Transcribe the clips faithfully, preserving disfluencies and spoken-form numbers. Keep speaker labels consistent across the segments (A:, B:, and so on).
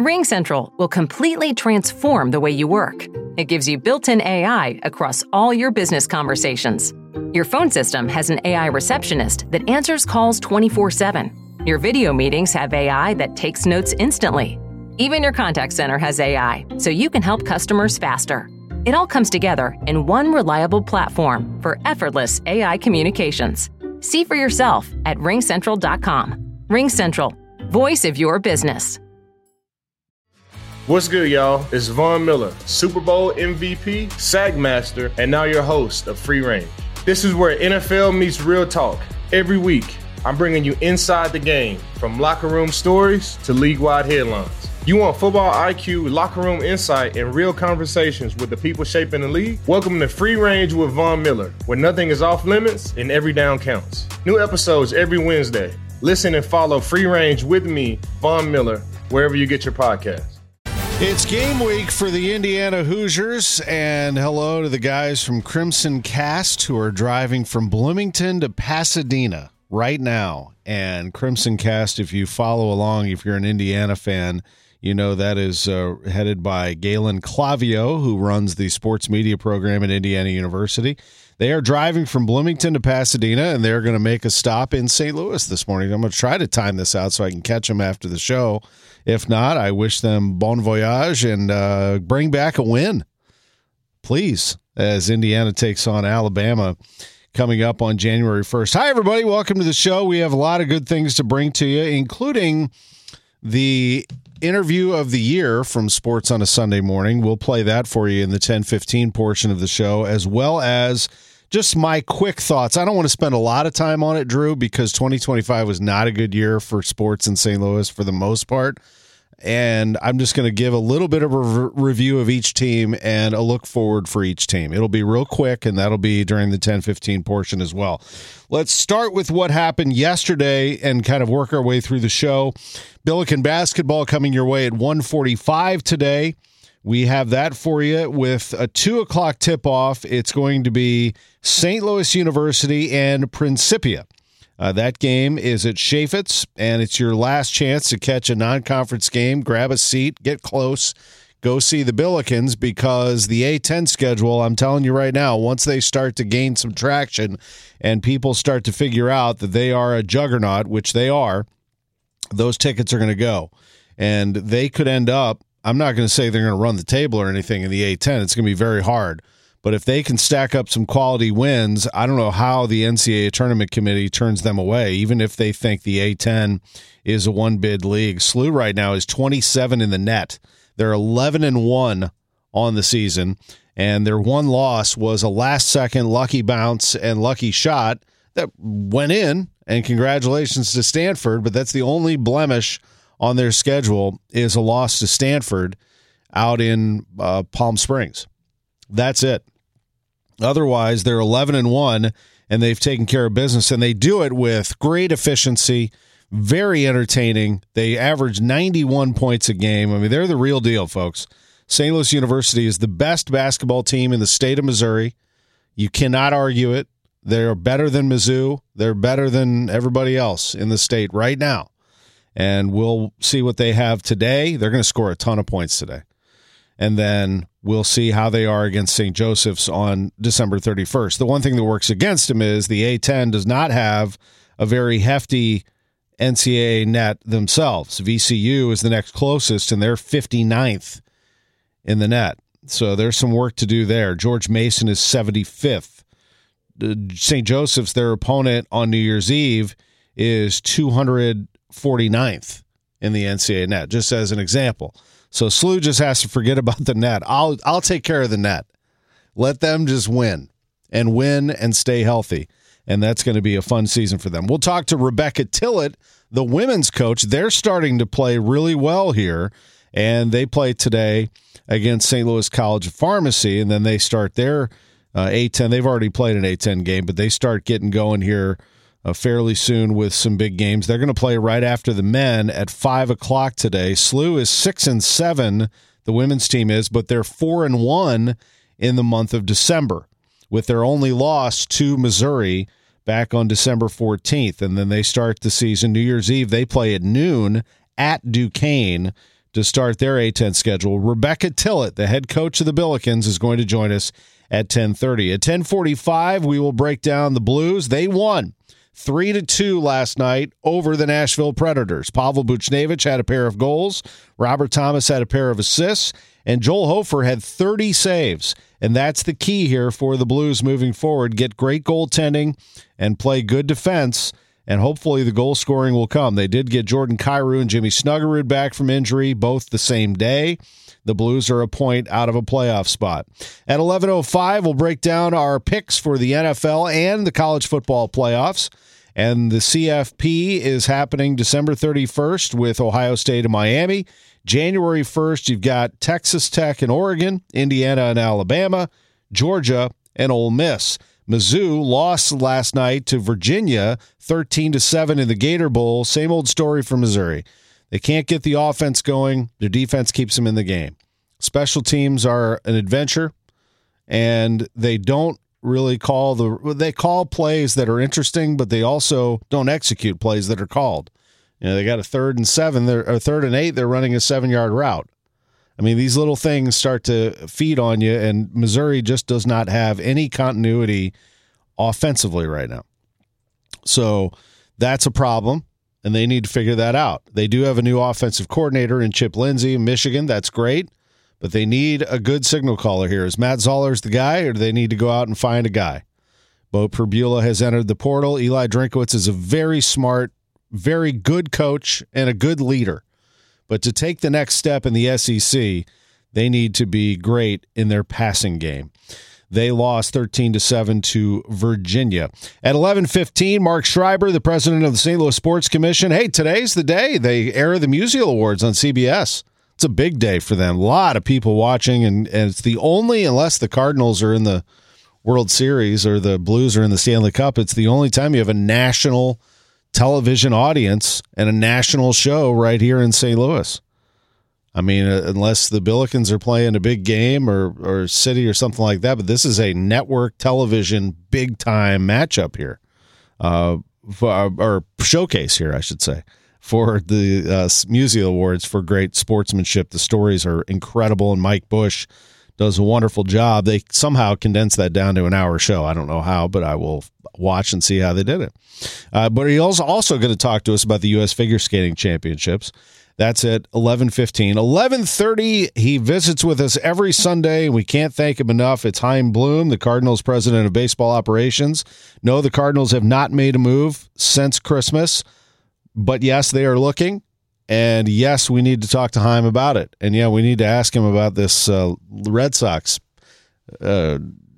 A: RingCentral will completely transform the way you work. It gives you built-in A I across all your business conversations. Your phone system has an A I receptionist that answers calls twenty-four seven. Your video meetings have A I that takes notes instantly. Even your contact center has A I, so you can help customers faster. It all comes together in one reliable platform for effortless A I communications. See for yourself at ring central dot com. RingCentral, voice of your business.
B: What's good, y'all? It's Von Miller, Super Bowl M V P, SAG Master, and now your host of Free Range. This is where N F L meets real talk. Every week, I'm bringing you inside the game, from locker room stories to league-wide headlines. You want football I Q, locker room insight, and real conversations with the people shaping the league? Welcome to Free Range with Von Miller, where nothing is off limits and every down counts. New episodes every Wednesday. Listen and follow Free Range with me, Von Miller, wherever you get your podcasts.
C: It's game week for the Indiana Hoosiers, and hello to the guys from Crimson Cast who are driving from Bloomington to Pasadena right now. And Crimson Cast, if you follow along, if you're an Indiana fan, you know that is uh, headed by Galen Clavio, who runs the sports media program at Indiana University. They are driving from Bloomington to Pasadena, and they're going to make a stop in Saint Louis this morning. I'm going to try to time this out so I can catch them after the show. If not, I wish them bon voyage and uh, bring back a win, please, as Indiana takes on Alabama coming up on January first. Hi, everybody. Welcome to the show. We have a lot of good things to bring to you, including the interview of the year from Sports on a Sunday Morning. We'll play that for you in the ten fifteen portion of the show, as well as just my quick thoughts. I don't want to spend a lot of time on it, Drew, because twenty twenty-five was not a good year for sports in Saint Louis for the most part. And I'm just going to give a little bit of a re- review of each team and a look forward for each team. It'll be real quick, and that'll be during the ten fifteen portion as well. Let's start with what happened yesterday and kind of work our way through the show. Billiken basketball coming your way at one forty-five today. We have that for you with a two o'clock tip-off. It's going to be Saint Louis University and Principia. Uh, that game is at Chaffetz, and it's your last chance to catch a non-conference game. Grab a seat, get close, go see the Billikens, because the A ten schedule, I'm telling you right now, once they start to gain some traction and people start to figure out that they are a juggernaut, which they are, those tickets are going to go. And they could end up, I'm not going to say they're going to run the table or anything in the A ten. It's going to be very hard. But if they can stack up some quality wins, I don't know how the N C double A tournament committee turns them away, even if they think the A ten is a one-bid league. S L U right now is twenty-seven in the net. They're eleven and one on the season, and their one loss was a last-second lucky bounce and lucky shot that went in, and congratulations to Stanford, but that's the only blemish on their schedule is a loss to Stanford out in uh, Palm Springs. That's it. Otherwise, they're eleven and one, and they've taken care of business, and they do it with great efficiency, very entertaining. They average ninety-one points a game. I mean, they're the real deal, folks. Saint Louis University is the best basketball team in the state of Missouri. You cannot argue it. They're better than Mizzou. They're better than everybody else in the state right now. And we'll see what they have today. They're going to score a ton of points today. And then we'll see how they are against Saint Joseph's on December thirty-first. The one thing that works against them is the A ten does not have a very hefty N C double A net themselves. V C U is the next closest, and they're fifty-ninth in the net. So there's some work to do there. George Mason is seventy-fifth. Saint Joseph's, their opponent on New Year's Eve, is two hundred forty-ninth in the N C double A net, just as an example. So S L U just has to forget about the net. I'll I'll take care of the net. Let them just win and win and stay healthy. And that's going to be a fun season for them. We'll talk to Rebecca Tillett, the women's coach. They're starting to play really well here, and they play today against Saint Louis College of Pharmacy, and then they start their uh, A ten. They've already played an A ten game, but they start getting going here Uh, fairly soon with some big games. They're going to play right after the men at five o'clock today. S L U is six and seven, the women's team is, but they're four and one in the month of December, with their only loss to Missouri back on December fourteenth. And then they start the season New Year's Eve. They play at noon at Duquesne to start their A ten schedule. Rebecca Tillett, the head coach of the Billikens, is going to join us at ten thirty. At ten forty-five, we will break down the Blues. They won three to two last night over the Nashville Predators. Pavel Buchnevich had a pair of goals. Robert Thomas had a pair of assists. And Joel Hofer had thirty saves. And that's the key here for the Blues moving forward. Get great goaltending and play good defense, and hopefully the goal scoring will come. They did get Jordan Kyrou and Jimmy Snuggerud back from injury, both the same day. The Blues are a point out of a playoff spot. At eleven oh five, we'll break down our picks for the N F L and the college football playoffs. And the C F P is happening December thirty-first with Ohio State and Miami. January first, you've got Texas Tech and Oregon, Indiana and Alabama, Georgia and Ole Miss. Mizzou lost last night to Virginia, thirteen to seven in the Gator Bowl. Same old story for Missouri. They can't get the offense going. Their defense keeps them in the game. Special teams are an adventure, and they don't really call the they call plays that are interesting, but they also don't execute plays that are called. You know, they got a third and seven, they're a third and eight, they're running a seven-yard route. I mean, these little things start to feed on you, and Missouri just does not have any continuity offensively right now. So that's a problem, and they need to figure that out. They do have a new offensive coordinator in Chip Lindsey in Michigan. That's great, but they need a good signal caller here. Is Matt Zollers the guy, or do they need to go out and find a guy? Bo Perbula has entered the portal. Eli Drinkowitz is a very smart, very good coach and a good leader. But to take the next step in the S E C, they need to be great in their passing game. They lost thirteen to seven to Virginia. At eleven fifteen, Mark Schreiber, the president of the Saint Louis Sports Commission. Hey, today's the day. They air the Musial Awards on C B S. It's a big day for them. A lot of people watching, and, and it's the only, unless the Cardinals are in the World Series or the Blues are in the Stanley Cup, it's the only time you have a national television audience and a national show right here in Saint Louis. I mean, uh, unless the Billikens are playing a big game or or city or something like that, but this is a network television big time matchup here, uh, for, or showcase here, I should say, for the uh, Musial Awards for great sportsmanship. The stories are incredible, and Mike Bush does a wonderful job. They somehow condensed that down to an hour show. I don't know how, but I will watch and see how they did it. Uh, but he's also, also going to talk to us about the U S Figure Skating Championships. That's at eleven fifteen. eleven thirty, he visits with us every Sunday. We can't thank him enough. It's Chaim Bloom, the Cardinals president of baseball operations. No, the Cardinals have not made a move since Christmas, but yes, they are looking. And yes, we need to talk to Chaim about it. And yeah, we need to ask him about this uh, Red Sox uh,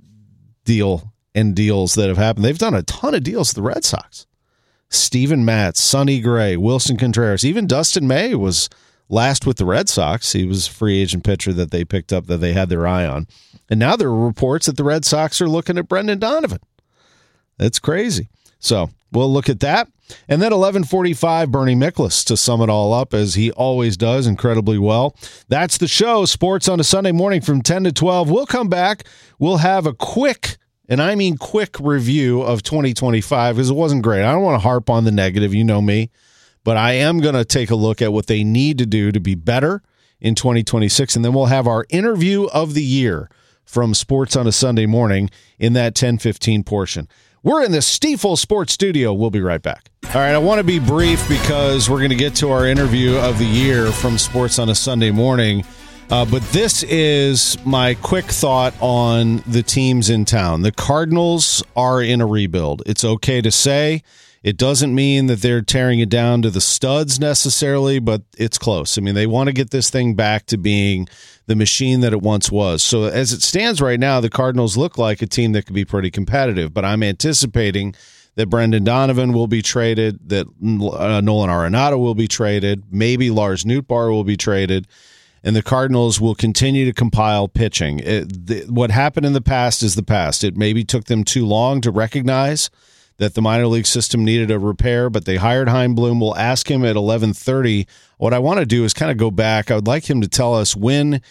C: deal and deals that have happened. They've done a ton of deals with the Red Sox. Steven Matz, Sonny Gray, Wilson Contreras, even Dustin May was last with the Red Sox. He was a free agent pitcher that they picked up that they had their eye on. And now there are reports that the Red Sox are looking at Brendan Donovan. That's crazy. So we'll look at that. And then eleven forty-five, Bernie Miklasz to sum it all up, as he always does incredibly well. That's the show, Sports on a Sunday morning from ten to twelve. We'll come back. We'll have a quick, and I mean quick, review of twenty twenty-five, because it wasn't great. I don't want to harp on the negative. You know me. But I am going to take a look at what they need to do to be better in twenty twenty-six. And then we'll have our interview of the year from Sports on a Sunday morning in that ten fifteen portion. We're in the Stifel Sports Studio. We'll be right back. All right, I want to be brief because we're going to get to our interview of the year from Sports on a Sunday morning. Uh, but this is my quick thought on the teams in town. The Cardinals are in a rebuild. It's okay to say. It doesn't mean that they're tearing it down to the studs necessarily, but it's close. I mean, they want to get this thing back to being the machine that it once was. So as it stands right now, the Cardinals look like a team that could be pretty competitive, but I'm anticipating that Brendan Donovan will be traded, that uh, Nolan Arenado will be traded, maybe Lars Nootbaar will be traded, and the Cardinals will continue to compile pitching. It, the, what happened in the past is the past. It maybe took them too long to recognize that the minor league system needed a repair, but they hired Chaim Bloom. We'll ask him at eleven thirty. What I want to do is kind of go back. I would like him to tell us when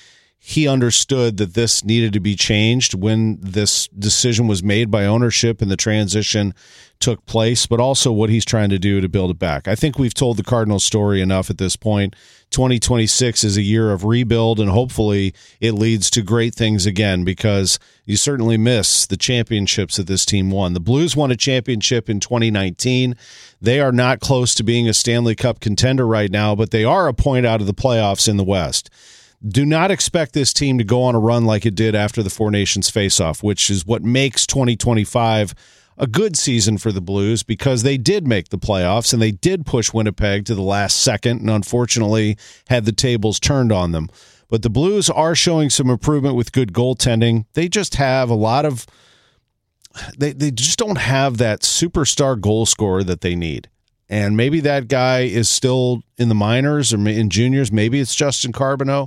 C: he understood that this needed to be changed when this decision was made by ownership and the transition took place, but also what he's trying to do to build it back. I think we've told the Cardinals story enough at this point. twenty twenty-six is a year of rebuild, and hopefully it leads to great things again, because you certainly miss the championships that this team won. The Blues won a championship in twenty nineteen. They are not close to being a Stanley Cup contender right now, but they are a point out of the playoffs in the West. Do not expect this team to go on a run like it did after the Four Nations face-off, which is what makes twenty twenty-five a good season for the Blues, because they did make the playoffs and they did push Winnipeg to the last second and unfortunately had the tables turned on them. But the Blues are showing some improvement with good goaltending. They just have a lot of they they just don't have that superstar goal scorer that they need. And maybe that guy is still in the minors or in juniors. Maybe it's Justin Carbonneau.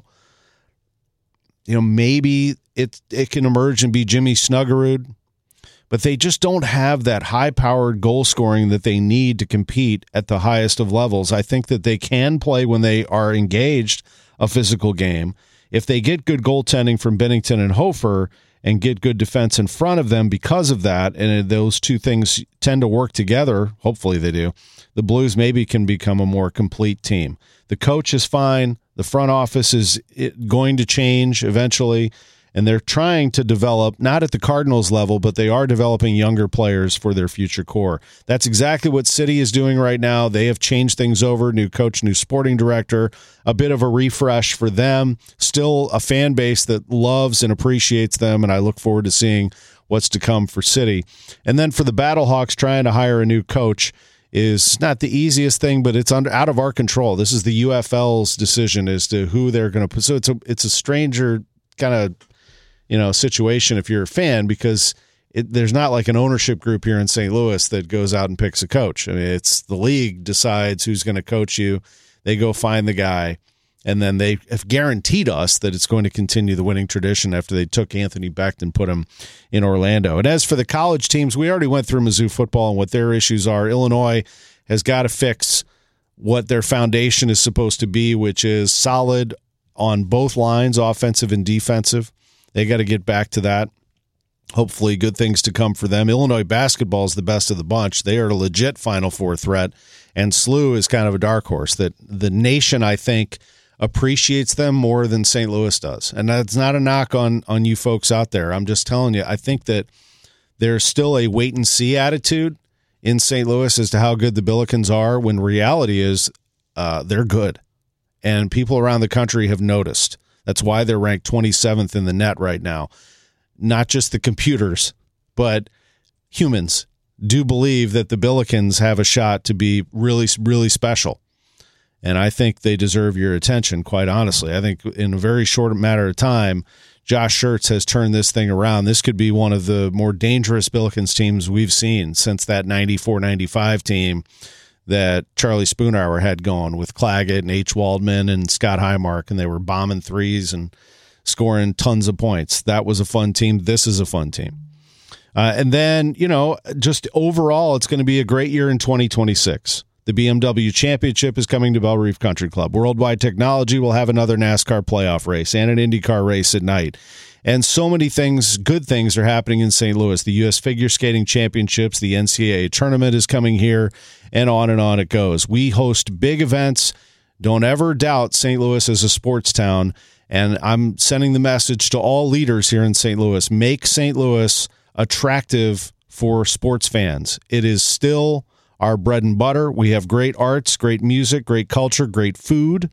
C: You know, maybe it it can emerge and be Jimmy Snuggerud. But they just don't have that high-powered goal scoring that they need to compete at the highest of levels. I think that they can play, when they are engaged, a physical game. If they get good goaltending from Binnington and Hofer and get good defense in front of them because of that, and those two things tend to work together, hopefully they do, the Blues maybe can become a more complete team. The coach is fine. The front office is going to change eventually. And they're trying to develop, not at the Cardinals level, but they are developing younger players for their future core. That's exactly what City is doing right now. They have changed things over, new coach, new sporting director, a bit of a refresh for them. Still a fan base that loves and appreciates them, and I look forward to seeing what's to come for City. And then for the Battlehawks, trying to hire a new coach is not the easiest thing, but it's under out of our control. This is the U F L's decision as to who they're going to put. So it's a, it's a stranger kind of, you know, situation if you're a fan, because it, there's not like an ownership group here in Saint Louis that goes out and picks a coach. I mean, it's the league decides who's going to coach you. They go find the guy, and then they have guaranteed us that it's going to continue the winning tradition after they took Anthony Becht and put him in Orlando. And as for the college teams, we already went through Mizzou football and what their issues are. Illinois has got to fix what their foundation is supposed to be, which is solid on both lines, offensive and defensive. They got to get back to that. Hopefully good things to come for them. Illinois basketball is the best of the bunch. They are a legit Final Four threat, and S L U is kind of a dark horse that the nation, I think, appreciates them more than Saint Louis does. And that's not a knock on, on you folks out there. I'm just telling you, I think that there's still a wait-and-see attitude in Saint Louis as to how good the Billikens are, when reality is uh, they're good. And people around the country have noticed. That's why they're ranked twenty-seventh in the net right now. Not just the computers, but humans do believe that the Billikens have a shot to be really, really special. And I think they deserve your attention, quite honestly. I think in a very short matter of time, Josh Schertz has turned this thing around. This could be one of the more dangerous Billikens teams we've seen since that ninety-four ninety-five team that Charlie Spoonhour had going with Claggett and H. Waldman and Scott Highmark, and they were bombing threes and scoring tons of points. That was a fun team. This is a fun team. Uh, and then, you know, just overall, it's going to be a great year in twenty twenty-six. The B M W Championship is coming to Belle Reef Country Club. Worldwide Technology will have another NASCAR playoff race and an IndyCar race at night. And so many things, good things, are happening in Saint Louis. The U S Figure Skating Championships, the N C double A Tournament is coming here, and on and on it goes. We host big events. Don't ever doubt Saint Louis as a sports town. And I'm sending the message to all leaders here in Saint Louis. Make Saint Louis attractive for sports fans. It is still our bread and butter. We have great arts, great music, great culture, great food.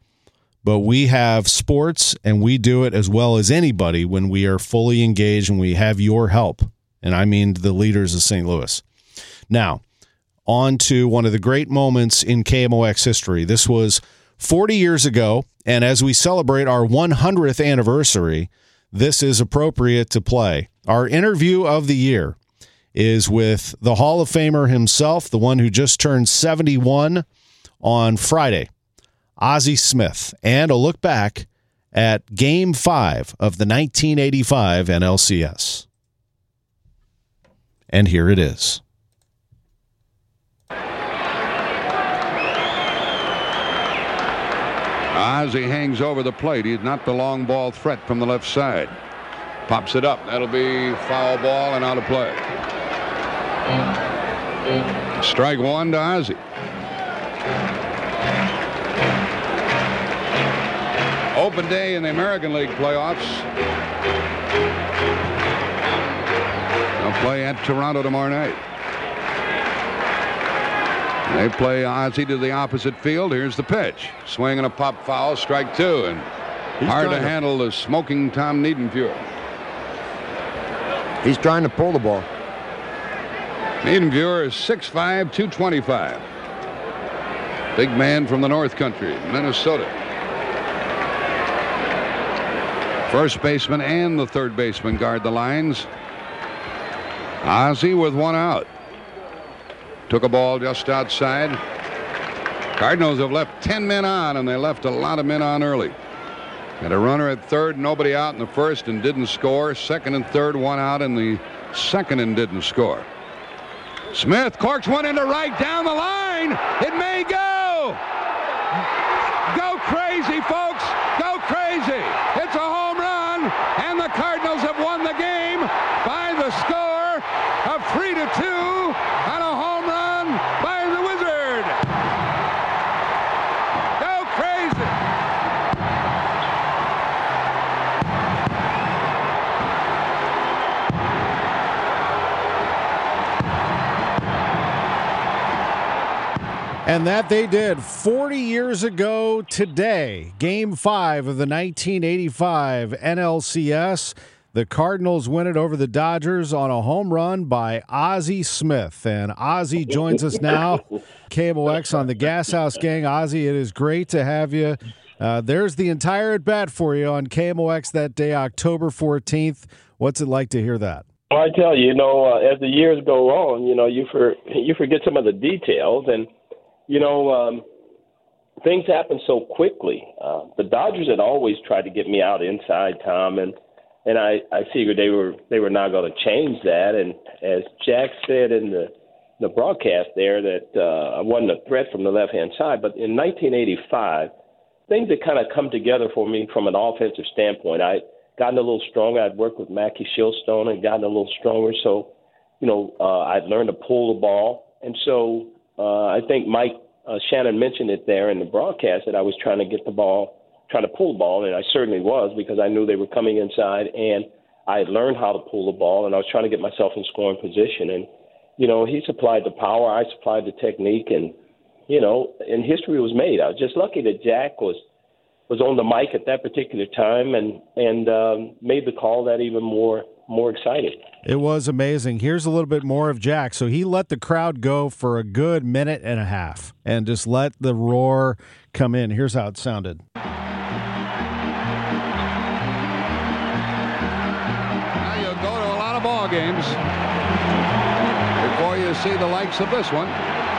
C: But we have sports, and we do it as well as anybody when we are fully engaged and we have your help. And I mean the leaders of Saint Louis. Now, on to one of the great moments in K M O X history. This was forty years ago, and as we celebrate our one hundredth anniversary, this is appropriate to play. Our interview of the year is with the Hall of Famer himself, the one who just turned seventy-one on Friday, Ozzie Smith, and a look back at Game five of the nineteen eighty-five N L C S. And here it is.
D: Ozzie hangs over the plate. He's not the long ball threat from the left side. Pops it up. That'll be foul ball and out of play. Strike one to Ozzie. Open day in the American League playoffs. They'll play at Toronto tomorrow night. They play Ozzie to the opposite field. Here's the pitch. Swing and a pop foul. Strike two. And He's hard to, to handle the smoking Tom Niedenfuer.
E: He's trying to pull the ball.
D: Niedenfuer is six five, two twenty-five. Big man from the North Country, Minnesota. First baseman and the third baseman guard the lines. Ozzie with one out. Took a ball just outside. Cardinals have left ten men on, and they left a lot of men on early. Had a runner at third, nobody out in the first, and didn't score. Second and third, one out in the second and didn't score. Smith corks one into right down the line. It may go. Go crazy, folks. Go crazy. It's a home run, and the Cardinals have won the game by the score of three to two on a home run by the Wizard. Go crazy.
C: And that they did forty years ago today. Game five of the nineteen eighty-five N L C S. The Cardinals win it over the Dodgers on a home run by Ozzie Smith. And Ozzie joins us now, K M O X on the Gas House Gang. Ozzie, it is great to have you. Uh, there's the entire at-bat for you on K M O X that day, October fourteenth. What's it like to hear that?
F: Well, I tell you, you know, uh, as the years go on, you know, you for, you forget some of the details. And, you know, um, things happen so quickly. Uh, the Dodgers had always tried to get me out inside, Tom, and And I, I figured they were they were not going to change that. And as Jack said in the, the broadcast there, that uh, I wasn't a threat from the left-hand side. But in nineteen eighty-five, things had kind of come together for me from an offensive standpoint. I'd gotten a little stronger. I'd worked with Mackie Shilstone and gotten a little stronger. So, you know, uh, I'd learned to pull the ball. And so uh, I think Mike uh, Shannon mentioned it there in the broadcast that I was trying to get the ball trying to pull the ball, and I certainly was, because I knew they were coming inside, and I had learned how to pull the ball, and I was trying to get myself in scoring position. And, you know, he supplied the power, I supplied the technique, and, you know, and history was made. I was just lucky that Jack was was on the mic at that particular time and, and um, made the call that even more more exciting.
C: It was amazing. Here's a little bit more of Jack. So he let the crowd go for a good minute and a half and just let the roar come in. Here's how it sounded.
D: Ball games before you see the likes of this one.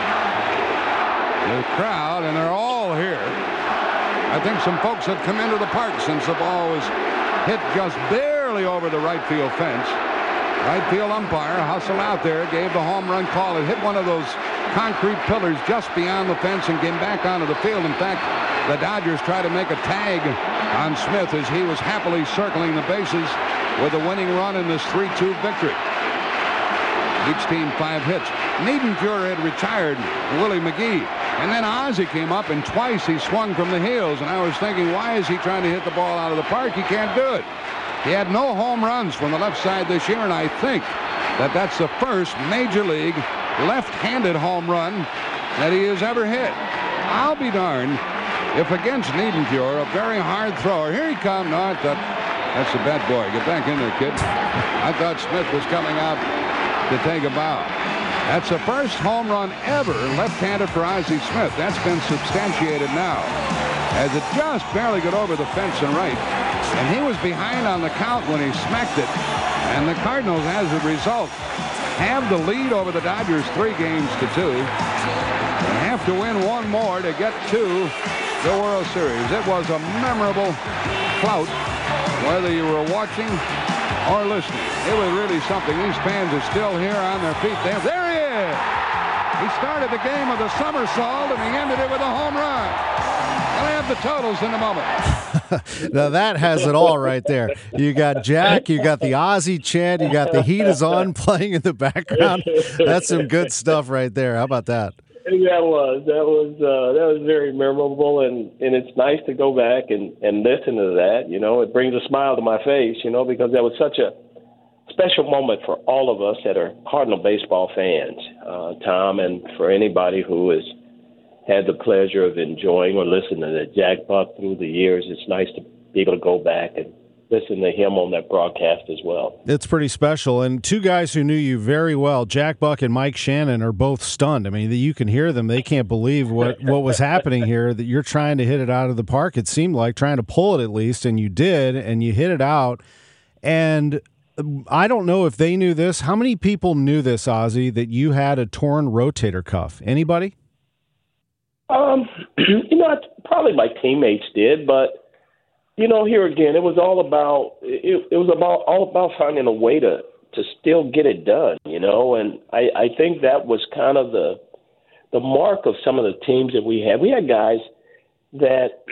D: The crowd, and they're all here. I think some folks have come into the park since the ball was hit just barely over the right field fence. Right field umpire hustled out there, gave the home run call. It hit one of those concrete pillars just beyond the fence and came back onto the field. In fact, the Dodgers tried to make a tag on Smith as he was happily circling the bases with a winning run in this three two victory. Each team five hits. Niedenfuer had retired Willie McGee. And then Ozzie came up, and twice he swung from the heels. And I was thinking, why is he trying to hit the ball out of the park? He can't do it. He had no home runs from the left side this year, and I think that that's the first major league left-handed home run that he has ever hit. I'll be darned if against Niedenfuer, a very hard thrower. Here he comes. No, I thought, that's a bad boy. Get back in there, kid. I thought Smith was coming out to take a bow. That's the first home run ever left-handed for Ozzie Smith. That's been substantiated now, as it just barely got over the fence and right. And he was behind on the count when he smacked it. And the Cardinals, as a result, have the lead over the Dodgers three games to two. And have to win one more to get to the World Series. It was a memorable clout, whether you were watching or listening. It was really something. These fans are still here on their feet. There, there he is. He started the game with a somersault, and he ended it with a home run. have the totals in a moment.
C: Now that has it all right there. You got Jack, you got the Ozzy chant, you got the Heat is on playing in the background. That's some good stuff right there. How about that?
F: That was that was uh, that was very memorable, and, and it's nice to go back and, and listen to that. You know, it brings a smile to my face. You know, because that was such a special moment for all of us that are Cardinal baseball fans, uh, Tom, and for anybody who has had the pleasure of enjoying or listening to Jack Buck through the years. It's nice to be able to go back and listen to him on that broadcast as well.
C: It's pretty special. And two guys who knew you very well, Jack Buck and Mike Shannon, are both stunned. I mean, you can hear them. They can't believe what, what was happening here, that you're trying to hit it out of the park, it seemed like, trying to pull it at least, and you did, and you hit it out. And I don't know if they knew this. How many people knew this, Ozzy, that you had a torn rotator cuff? Anybody?
F: Um, you know, probably my teammates did, but you know, here again, it was all about it, it was about all about finding a way to, to still get it done, you know, and I, I think that was kind of the the mark of some of the teams that we had. We had guys that,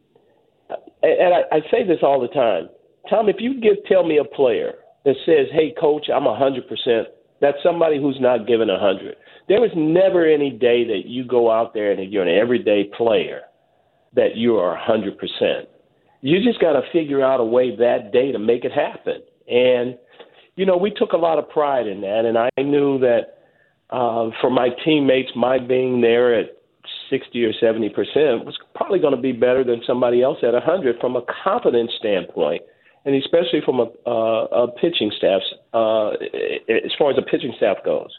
F: and I, I say this all the time, Tom, if you give tell me a player that says, "Hey, coach, I'm a hundred percent," that's somebody who's not given a hundred. There was never any day that you go out there and you're an everyday player that you are a hundred percent. You just got to figure out a way that day to make it happen. And, you know, we took a lot of pride in that. And I knew that uh, for my teammates, my being there at sixty or seventy percent was probably going to be better than somebody else at one hundred from a confidence standpoint. And especially from a, uh, a pitching staff, uh, as far as the pitching staff goes.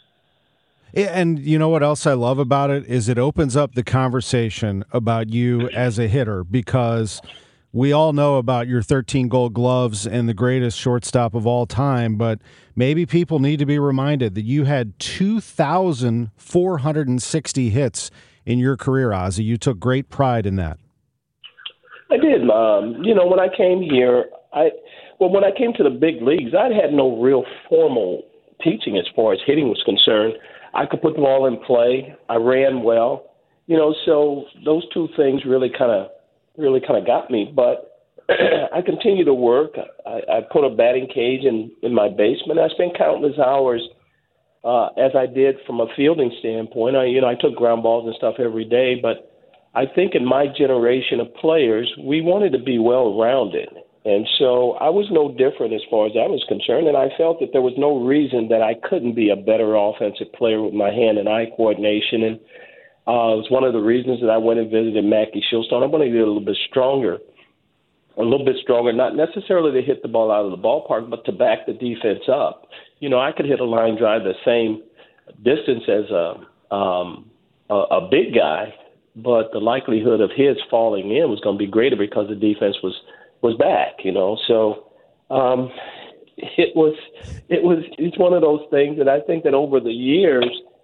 C: And you know what else I love about it is it opens up the conversation about you as a hitter, because we all know about your thirteen gold gloves and the greatest shortstop of all time, but maybe people need to be reminded that you had two thousand four hundred sixty hits in your career, Ozzy. You took great pride in that.
F: I did. Um, you know, when I came here, I well, when I came to the big leagues, I had no real formal teaching as far as hitting was concerned. I could put the ball in play. I ran well, you know. So those two things really kind of, really kind of got me. But I continue to work. I, I put a batting cage in, in my basement. I spent countless hours, uh, as I did from a fielding standpoint. I, you know, I took ground balls and stuff every day. But I think in my generation of players, we wanted to be well-rounded. And so I was no different as far as that was concerned, and I felt that there was no reason that I couldn't be a better offensive player with my hand and eye coordination. And uh, it was one of the reasons that I went and visited Mackey Shilstone. I wanted to get a little bit stronger, a little bit stronger, not necessarily to hit the ball out of the ballpark, but to back the defense up. You know, I could hit a line drive the same distance as a, um, a, a big guy, but the likelihood of his falling in was going to be greater because the defense was – was back, you know. So um, it was, it was, it's one of those things that I think that over the years,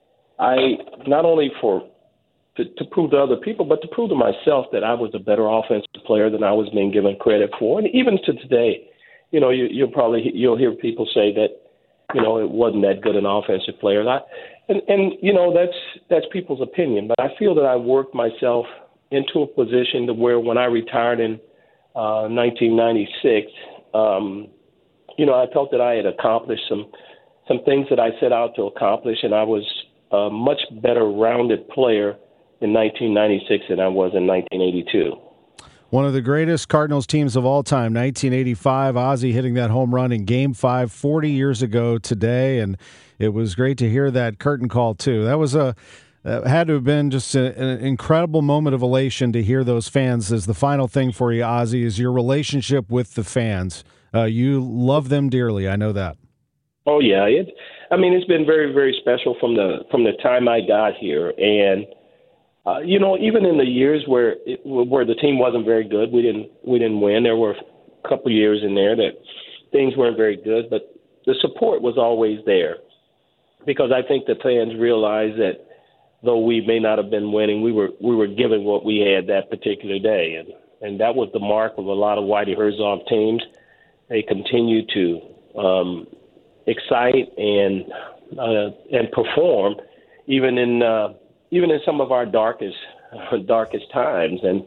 F: I not only for to, to prove to other people, but to prove to myself that I was a better offensive player than I was being given credit for. And even to today, you know, you, you'll probably you'll hear people say that, you know, it wasn't that good an offensive player. And, I, and and you know, that's that's people's opinion. But I feel that I worked myself into a position to where when I retired in Uh, nineteen ninety-six, um, you know, I felt that I had accomplished some some things that I set out to accomplish, and I was a much better rounded player in nineteen ninety-six than I was in nineteen eighty-two.
C: One of the greatest Cardinals teams of all time, nineteen eighty-five, Ozzy hitting that home run in Game five forty years ago today, and it was great to hear that curtain call, too. That was a That had to have been just a, an incredible moment of elation to hear those fans. As the final thing for you, Ozzy, is your relationship with the fans. Uh, you love them dearly. I know that.
F: Oh yeah, it. I mean, it's been very, very special from the from the time I got here, and uh, you know, even in the years where it, where the team wasn't very good, we didn't we didn't win. There were a couple of years in there that things weren't very good, but the support was always there, because I think the fans realized that, though we may not have been winning, we were we were given what we had that particular day, and and that was the mark of a lot of Whitey Herzog teams. They continue to um, excite and uh, and perform, even in uh, even in some of our darkest uh, darkest times. And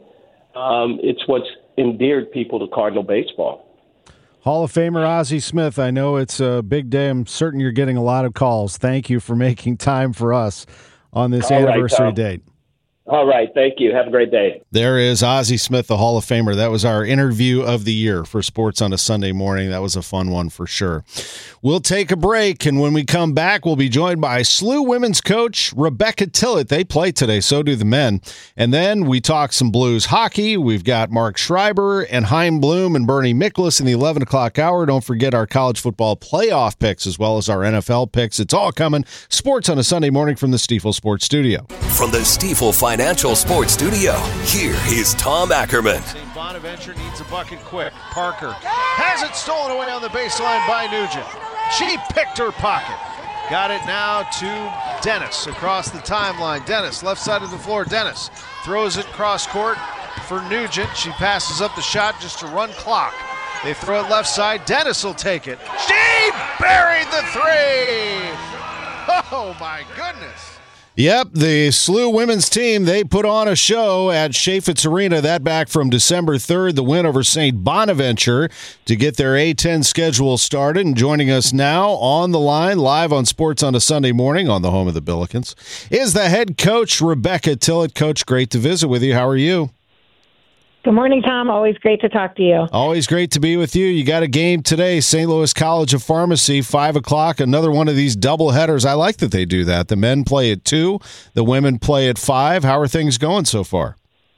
F: um, it's what's endeared people to Cardinal baseball.
C: Hall of Famer Ozzie Smith, I know it's a big day. I'm certain you're getting a lot of calls. Thank you for making time for us on this
F: All
C: anniversary
F: right,
C: date.
F: All right. Thank you. Have a great day.
C: There is Ozzie Smith, the Hall of Famer. That was our interview of the year for Sports on a Sunday Morning. That was a fun one for sure. We'll take a break, and when we come back, we'll be joined by S L U women's coach Rebecca Tillett. They play today, so do the men. And then we talk some Blues hockey. We've got Mark Schreiber and Chaim Bloom and Bernie Miklasz in the eleven o'clock hour. Don't forget our college football playoff picks as well as our N F L picks. It's all coming. Sports on a Sunday Morning from the Stifel Sports Studio.
E: From the Stifel Financial Sports Studio, here is Tom Ackerman.
C: Saint Bonaventure needs a bucket quick. Parker has it stolen away on the baseline by Nugent. She picked her pocket. Got it now to Dennis across the timeline. Dennis, left side of the floor. Dennis throws it cross court for Nugent. She passes up the shot just to run clock. They throw it left side. Dennis will take it. She buried the three. Oh, my goodness. Yep, the S L U women's team, they put on a show at Chaifetz Arena. That back from December third, the win over Saint Bonaventure to get their A ten schedule started. And joining us now on the line, live on Sports on a Sunday Morning on the home of the Billikens, is the head coach, Rebecca Tillett. Coach, great to visit with you. How are you?
G: Good morning, Tom. Always great to talk to you.
C: Always great to be with you. You got a game today, Saint Louis College of Pharmacy, five o'clock, another one of these double headers. I like that they do that. The men play at two, the women play at five. How are things going so far?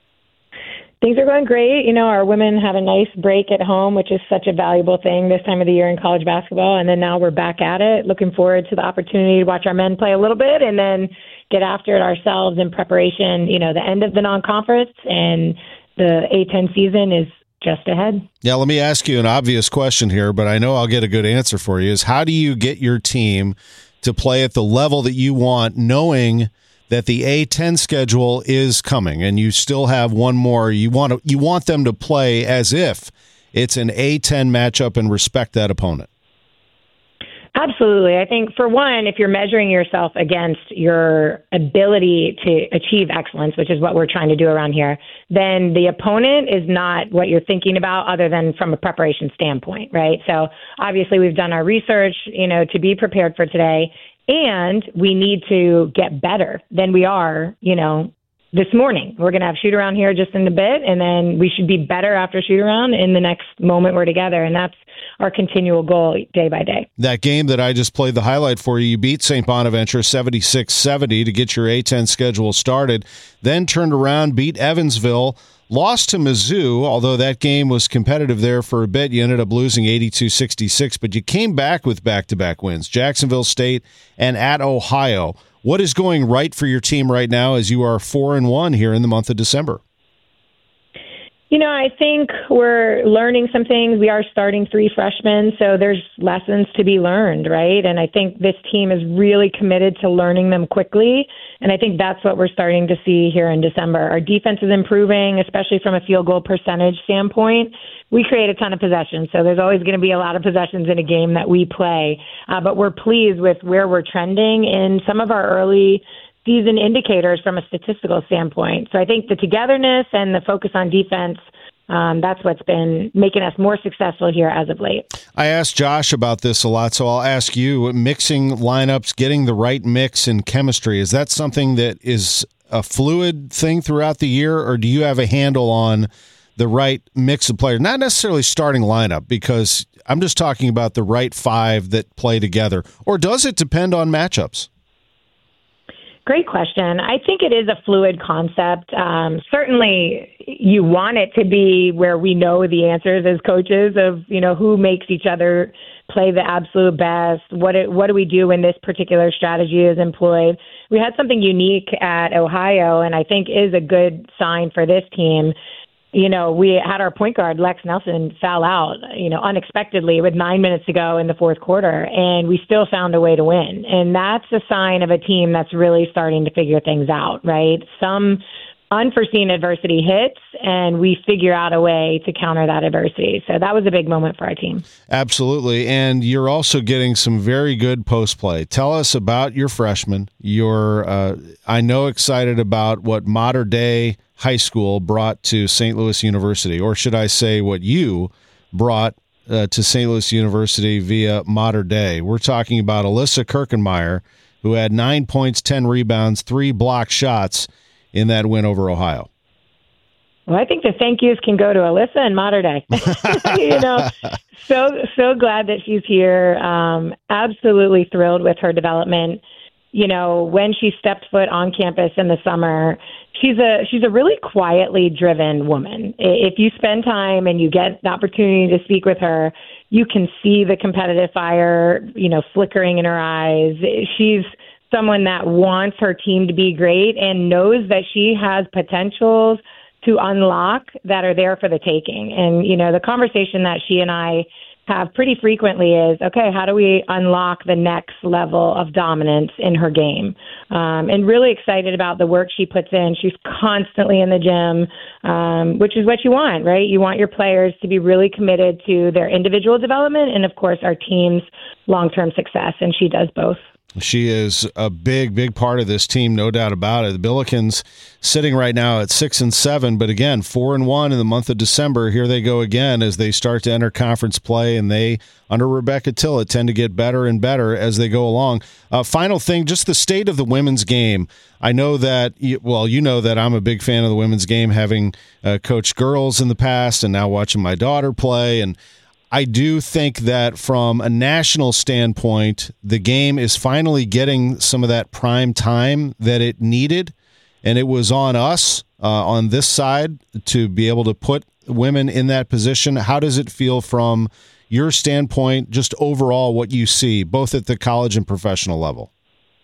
G: Things are going great. You know, our women have a nice break at home, which is such a valuable thing this time of the year in college basketball. And then now we're back at it. Looking forward to the opportunity to watch our men play a little bit and then get after it ourselves in preparation, you know, the end of the non-conference, and the A ten season is just ahead.
C: Yeah, let me ask you an obvious question here, but I know I'll get a good answer for you, is how do you get your team to play at the level that you want, knowing that the A ten schedule is coming and you still have one more? You want to, you want them to play as if it's an A ten matchup and respect that opponent.
G: Absolutely. I think, for one, if you're measuring yourself against your ability to achieve excellence, which is what we're trying to do around here, then the opponent is not what you're thinking about other than from a preparation standpoint, right? So obviously we've done our research, you know, to be prepared for today, and we need to get better than we are, you know, this morning. We're going to have shoot around here just in a bit, and then we should be better after shoot around in the next moment we're together. And that's our continual goal day by day. That game that I just played the highlight for you, you beat Saint Bonaventure seventy-six seventy to get your A ten schedule started, then turned around, beat Evansville, lost to Mizzou, although that game was competitive there for a bit. You ended up losing eighty-two sixty-six, but you came back with back-to-back wins, Jacksonville State and at Ohio. What is going right for your team right now as you are four and one here in the month of December? You know, I think we're learning some things. We are starting three freshmen, so there's lessons to be learned, right? And I think this team is really committed to learning them quickly, and I think that's what we're starting to see here in December. Our defense is improving, especially from a field goal percentage standpoint. We create a ton of possessions, so there's always going to be a lot of possessions in a game that we play, uh, but we're pleased with where we're trending in some of our early season indicators from a statistical standpoint. So I think the togetherness and the focus on defense, um, that's what's been making us more successful here as of late. I asked Josh about this a lot, so I'll ask you, mixing lineups, getting the right mix in chemistry, is that something that is a fluid thing throughout the year, or do you have a handle on the right mix of players? Not necessarily starting lineup, because I'm just talking about the right five that play together, or does it depend on matchups? Great question. I think it is a fluid concept. Um, certainly, you want it to be where we know the answers as coaches of, you know, who makes each other play the absolute best. What it, what do we do when this particular strategy is employed? We had something unique at Ohio, and I think is a good sign for this team. You know, we had our point guard, Lex Nelson, foul out, you know, unexpectedly with nine minutes to go in the fourth quarter, and we still found a way to win. And that's a sign of a team that's really starting to figure things out, right? Some unforeseen adversity hits and we figure out a way to counter that adversity. So that was a big moment for our team.
C: Absolutely. And you're also getting some very good post play. Tell us about your freshmen. You're, uh, I know, excited about what Mater Dei High School brought to Saint Louis University, or should I say what you brought uh, to Saint Louis University via Mater Dei. We're talking about Alyssa Kirkenmeyer, who had nine points, ten rebounds, three blocked shots in that win over Ohio.
G: Well, I think the thank yous can go to Alyssa and Mater Dei. you know, so so glad that she's here. Um, absolutely thrilled with her development. You know, when she stepped foot on campus in the summer, she's a she's a really quietly driven woman. If you spend time and you get the opportunity to speak with her, you can see the competitive fire, you know, flickering in her eyes. She's someone that wants her team to be great and knows that she has potentials to unlock that are there for the taking. And, you know, the conversation that she and I have pretty frequently is, okay, how do we unlock the next level of dominance in her game? Um, and really excited about the work she puts in. She's constantly in the gym, um, which is what you want, right? You want your players to be really committed to their individual development and, of course, our team's long-term success, and she does both.
C: She is a big, big part of this team, no doubt about it. The Billikens sitting right now at six and seven, but again, four and one in the month of December. Here they go again as they start to enter conference play, and they, under Rebecca Tillett, tend to get better and better as they go along. Uh, final thing, just the state of the women's game. I know that, well, you know that I'm a big fan of the women's game, having uh, coached girls in the past and now watching my daughter play, and I do think that from a national standpoint, the game is finally getting some of that prime time that it needed, and it was on us uh, on this side to be able to put women in that position. How does it feel from your standpoint, just overall what you see, both at the college and professional level?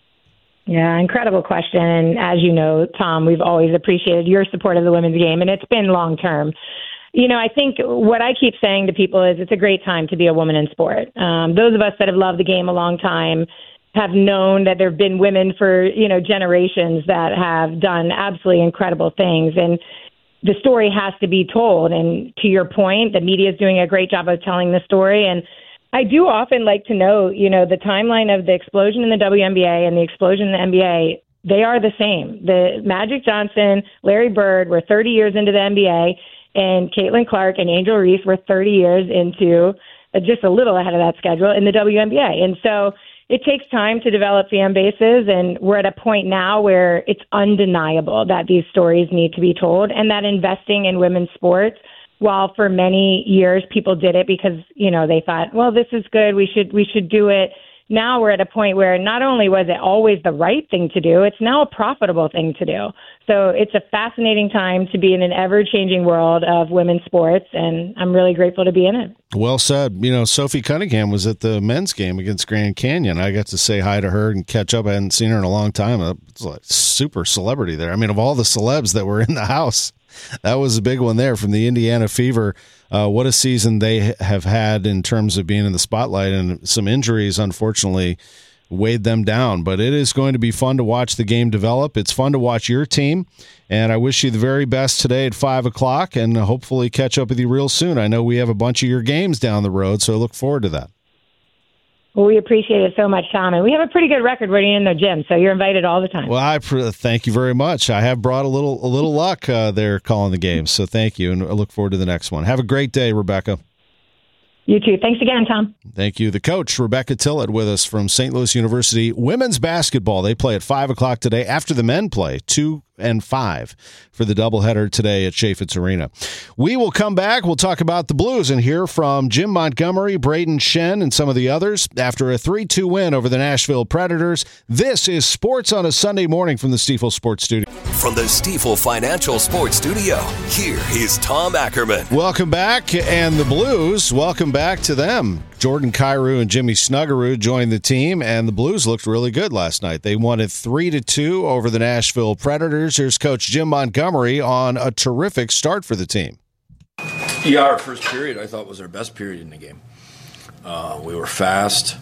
G: Yeah, incredible question. And as you know, Tom, we've always appreciated your support of the women's game, and it's been long-term. You know, I think what I keep saying to people is it's a great time to be a woman in sport. Um, those of us that have loved the game a long time have known that there have been women for, you know, generations that have done absolutely incredible things. And the story has to be told. And to your point, the media is doing a great job of telling the story. And I do often like to note, you know, the timeline of the explosion in the W N B A and the explosion in the N B A, they are the same. The Magic Johnson, Larry Bird were thirty years into the N B A. And Caitlin Clark and Angel Reese were thirty years into, uh, just a little ahead of that schedule, in the W N B A. And so it takes time to develop fan bases, and we're at a point now where it's undeniable that these stories need to be told, and that investing in women's sports, while for many years people did it because, you know, they thought, well, this is good, we should we should do it. Now we're at a point where not only was it always the right thing to do, it's now a profitable thing to do. So it's a fascinating time to be in an ever-changing world of women's sports, and I'm really grateful to be in it.
C: Well said. You know, Sophie Cunningham was at the men's game against Grand Canyon. I got to say hi to her and catch up. I hadn't seen her in a long time. It's like super celebrity there. I mean, of all the celebs that were in the house, that was a big one there from the Indiana Fever. Uh, what a season they have had in terms of being in the spotlight, and some injuries, unfortunately, weighed them down. But it is going to be fun to watch the game develop. It's fun to watch your team, and I wish you the very best today at five o'clock, and hopefully catch up with you real soon. I know we have a bunch of your games down the road, so I look forward to that.
G: Well, we appreciate it so much, Tom, and we have a pretty good record when you're in the gym, so you're invited all the time.
C: Well, I pr- thank you very much. I have brought a little a little luck uh, there calling the games, so thank you, and I look forward to the next one. Have a great day, Rebecca.
G: You too. Thanks again, Tom.
C: Thank you. The coach, Rebecca Tillett, with us from Saint Louis University. Women's basketball, they play at five o'clock today after the men play, two and five for the doubleheader today at Chaffetz Arena. We will come back. We'll talk about the Blues and hear from Jim Montgomery, Braden Shen, and some of the others after a three two win over the Nashville Predators. This is Sports on a Sunday morning from the Stifel Sports Studio.
E: From the Stifel Financial Sports Studio, here is Tom Ackerman.
C: Welcome back, and the Blues, welcome back to them. Jordan Kyrou and Jimmy Snuggerud joined the team, and the Blues looked really good last night. They won it three to two over the Nashville Predators. Here's Coach Jim Montgomery on a terrific start for the team.
H: Yeah, our first period I thought was our best period in the game. Uh, we were fast.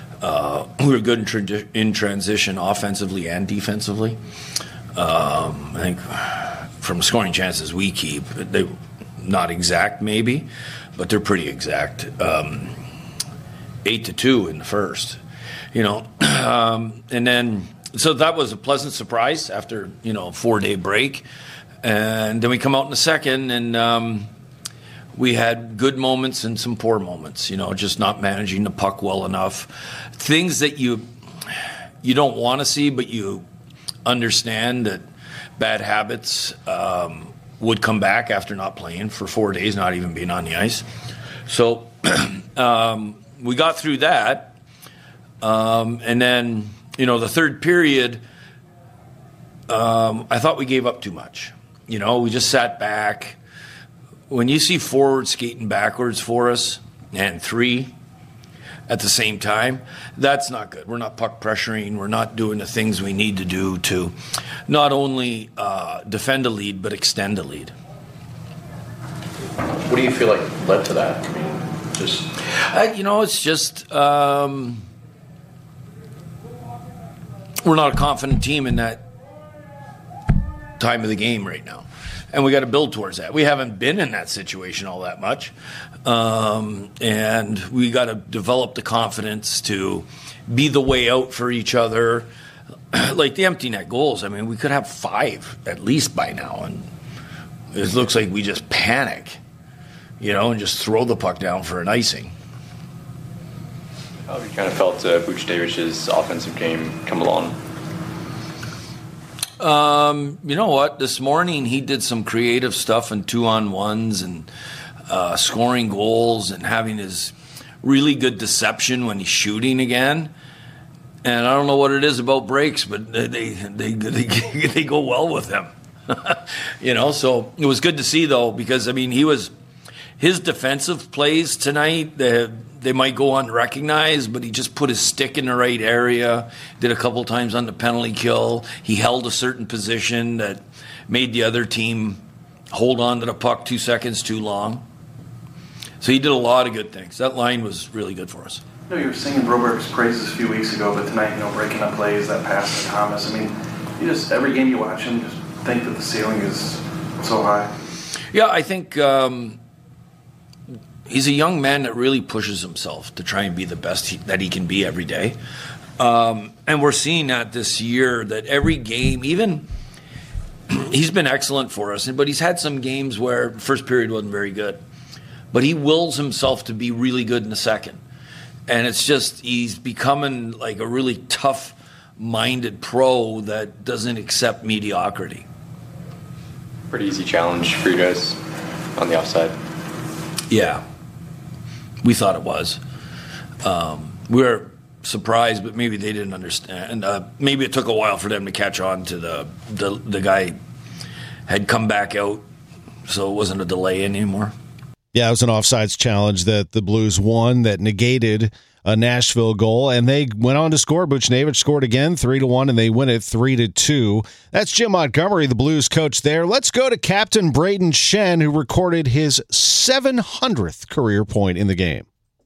H: Uh, we were good in, tra- in transition offensively and defensively. Um, I think from scoring chances we keep, they not exact maybe, but they're pretty exact. Um, eight to two in the first, you know, um, and then so that was a pleasant surprise after, you know, a four-day break. And then we come out in the second, and um, we had good moments and some poor moments, you know, just not managing the puck well enough. Things that you you don't want to see, but you understand that bad habits um, would come back after not playing for four days, not even being on the ice. So um, we got through that. Um, and then, you know, the third period, um, I thought we gave up too much. You know, we just sat back. When you see forward skating backwards for us and three at the same time, that's not good. We're not puck pressuring. We're not doing the things we need to do to not only uh, defend a lead, but extend a lead.
I: What do you feel like led to that? I mean, just
H: uh, you know, it's just um, we're not a confident team in that time of the game right now, and we got to build towards that. We haven't been in that situation all that much, um, and we got to develop the confidence to be the way out for each other. Like the empty net goals, I mean, we could have five at least by now, and it looks like we just panic, you know, and just throw the puck down for an icing.
I: How have you kind of felt uh, Buchnevic's offensive game come along?
H: Um, you know what? This morning he did some creative stuff and two-on-ones and uh, scoring goals and having his really good deception when he's shooting again. And I don't know what it is about breaks, but they they they, they, they go well with him. You know, so it was good to see, though, because, I mean, he was his defensive plays tonight, they, they might go unrecognized, but he just put his stick in the right area, did a couple times on the penalty kill. He held a certain position that made the other team hold on to the puck two seconds too long. So he did a lot of good things. That line was really good for us.
J: You know, you were singing Broberg's praises a few weeks ago, but tonight, you know, breaking up plays, that pass to Thomas. I mean, you just, every game you watch him, just think that the ceiling is so high.
H: Yeah, I think um, he's a young man that really pushes himself to try and be the best he, that he can be every day. Um, and we're seeing that this year, that every game, even he's been excellent for us, but he's had some games where first period wasn't very good. But he wills himself to be really good in the second. And it's just, he's becoming like a really tough-minded pro that doesn't accept mediocrity.
I: Pretty easy challenge for you guys on the offside.
H: Yeah. We thought it was. Um, we were surprised, but maybe they didn't understand. Uh, maybe it took a while for them to catch on to the, the the guy had come back out, so it wasn't a delay anymore.
C: Yeah, it was an offsides challenge that the Blues won that negated a Nashville goal, and they went on to score. Buchnevich scored again, three to one, and they win it three to two. That's Jim Montgomery, the Blues coach there. Let's go to Captain Brayden Schenn, who recorded his seven hundredth career point in the game.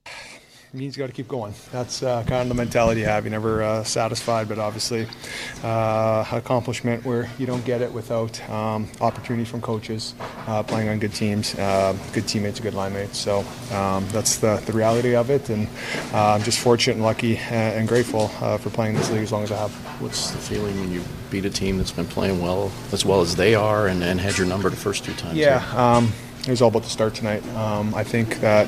K: He's got to keep going. That's uh, kind of the mentality you have. You're never uh, satisfied, but obviously uh, accomplishment where you don't get it without um, opportunity from coaches, uh, playing on good teams, uh, good teammates, good line mates. So um, that's the, the reality of it, and uh, I'm just fortunate and lucky and, and grateful uh, for playing this league as long as I have.
L: What's the feeling when you beat a team that's been playing well, as well as they are, and, and had your number the first two times?
K: Yeah, um, it was all about the start tonight. Um, I think that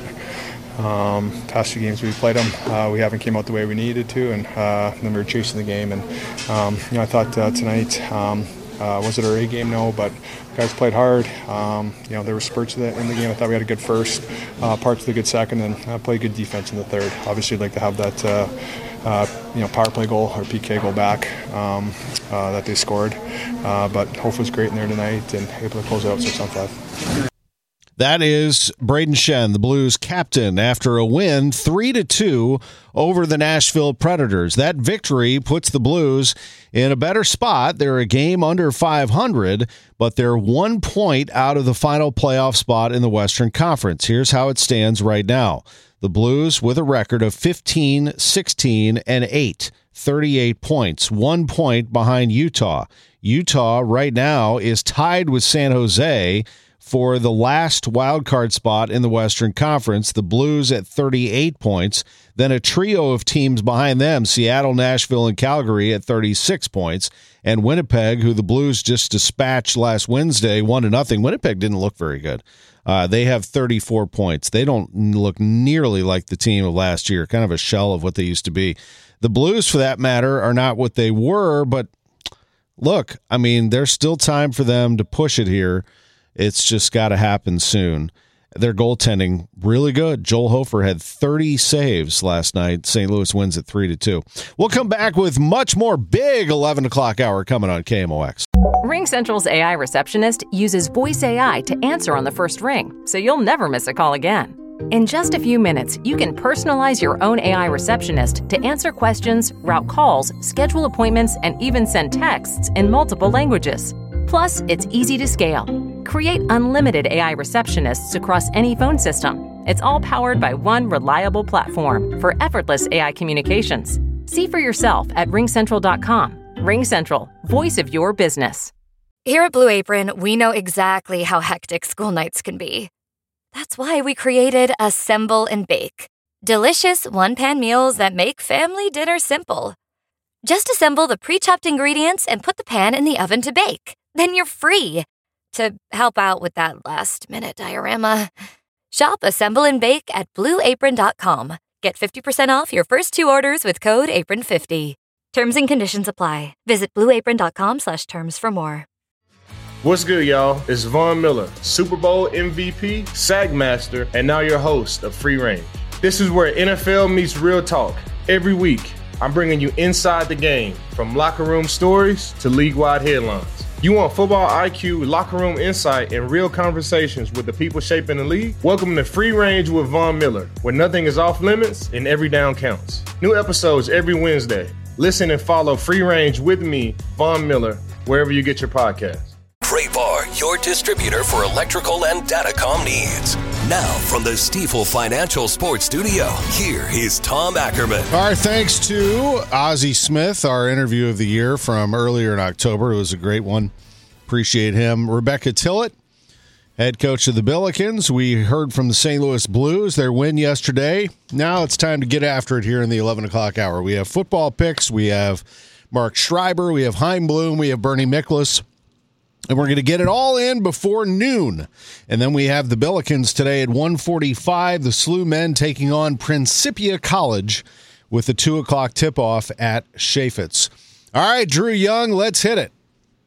K: Um, past few games we played them, uh, we haven't came out the way we needed to, and uh, then we were chasing the game. And um, you know, I thought uh, tonight um, uh, was it our A game? No, but guys played hard. Um, you know, there were spurts in the game. I thought we had a good first, uh, parts of the good second, and uh, played good defense in the third. Obviously, I'd like to have that uh, uh, you know power play goal or P K goal back um, uh, that they scored. Uh, but Hope was great in there tonight and able to close it out six on five.
C: That is Brayden Schenn, the Blues captain, after a win three to two over the Nashville Predators. That victory puts the Blues in a better spot. They're a game under five hundred, but they're one point out of the final playoff spot in the Western Conference. Here's how it stands right now. The Blues with a record of fifteen, sixteen, and eight. thirty-eight points, one point behind Utah. Utah right now is tied with San Jose for the last wild card spot in the Western Conference. The Blues at thirty-eight points. Then a trio of teams behind them, Seattle, Nashville, and Calgary at thirty-six points. And Winnipeg, who the Blues just dispatched last Wednesday, one to nothing. Winnipeg didn't look very good. Uh, they have thirty-four points. They don't look nearly like the team of last year, kind of a shell of what they used to be. The Blues, for that matter, are not what they were, but look, I mean, there's still time for them to push it here. It's just got to happen soon. Their goaltending, really good. Joel Hofer had thirty saves last night. Saint Louis wins at three to two. We'll come back with much more big eleven o'clock hour coming on K M O X.
A: RingCentral's A I receptionist uses voice A I to answer on the first ring, so you'll never miss a call again. In just a few minutes, you can personalize your own A I receptionist to answer questions, route calls, schedule appointments, and even send texts in multiple languages. Plus, it's easy to scale. Create unlimited A I receptionists across any phone system. It's all powered by one reliable platform for effortless A I communications. See for yourself at ring central dot com. RingCentral, voice of your business.
M: Here at Blue Apron, we know exactly how hectic school nights can be. That's why we created Assemble and Bake. Delicious one-pan meals that make family dinner simple. Just assemble the pre-chopped ingredients and put the pan in the oven to bake. Then you're free to help out with that last-minute diorama. Shop Assemble and Bake at blue apron dot com. Get fifty percent off your first two orders with code apron fifty. Terms and conditions apply. Visit blue apron dot com slash terms for more.
B: What's good, y'all? It's Von Miller, Super Bowl M V P, SAG Master, and now your host of Free Range. This is where N F L meets real talk. Every week, I'm bringing you inside the game, from locker room stories to league-wide headlines. You want football I Q, locker room insight, and real conversations with the people shaping the league? Welcome to Free Range with Von Miller, where nothing is off limits and every down counts. New episodes every Wednesday. Listen and follow Free Range with me, Von Miller, wherever you get your podcasts.
E: Graybar, your distributor for electrical and datacom needs. Now, from the Stifel Financial Sports Studio, here is Tom Ackerman.
C: Our thanks to Ozzie Smith, our interview of the year from earlier in October. It was a great one. Appreciate him. Rebecca Tillett, head coach of the Billikens. We heard from the Saint Louis Blues, their win yesterday. Now it's time to get after it here in the eleven o'clock hour. We have football picks. We have Mark Schreiber. We have Chaim Bloom. We have Bernie Miklasz. And we're going to get it all in before noon. And then we have the Billikens today at one forty-five. The S L U men taking on Principia College with the two o'clock tip-off at Chaifetz. All right, Drew Young, let's hit it.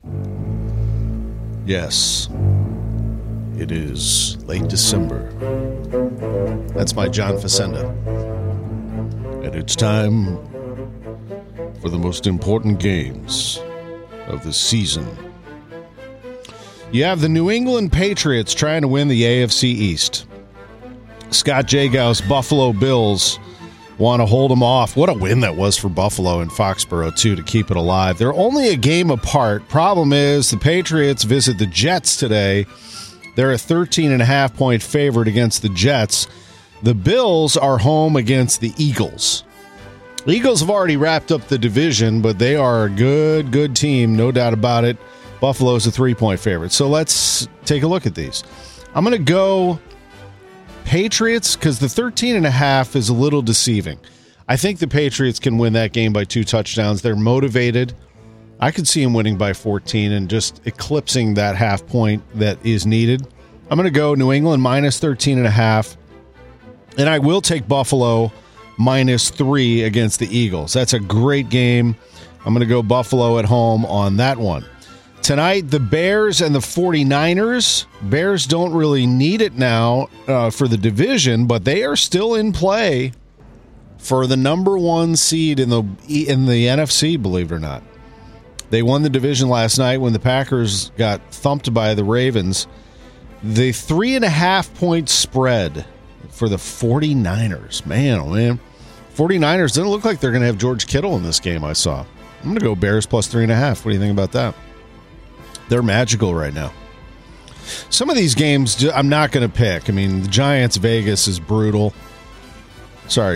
C: Yes, it is late December. That's my John Facenda. And it's time for the most important games of the season. You have the New England Patriots trying to win the A F C East. Scott Jagow's Buffalo Bills want to hold them off. What a win that was for Buffalo and Foxborough, too, to keep it alive. They're only a game apart. Problem is, the Patriots visit the Jets today. They're a thirteen and a half point favorite against the Jets. The Bills are home against the Eagles. The Eagles have already wrapped up the division, but they are a good, good team, no doubt about it. Buffalo's a three-point favorite. So let's take a look at these. I'm going to go Patriots because the thirteen and a half is a little deceiving. I think the Patriots can win that game by two touchdowns. They're motivated. I could see them winning by fourteen and just eclipsing that half point that is needed. I'm going to go New England minus thirteen and a half. And I will take Buffalo minus three against the Eagles. That's a great game. I'm going to go Buffalo at home on that one. Tonight, the Bears and the 49ers. Bears don't really need it now uh, for the division, but they are still in play for the number one seed in the in the N F C, believe it or not. They won the division last night when the Packers got thumped by the Ravens. The three and a half point spread for the 49ers. Man, oh man. 49ers doesn't look like they're going to have George Kittle in this game, I saw. I'm going to go Bears plus three and a half. What do you think about that? They're magical right now. Some of these games I'm not going to pick. I mean, the Giants-Vegas is brutal. Sorry, Drew.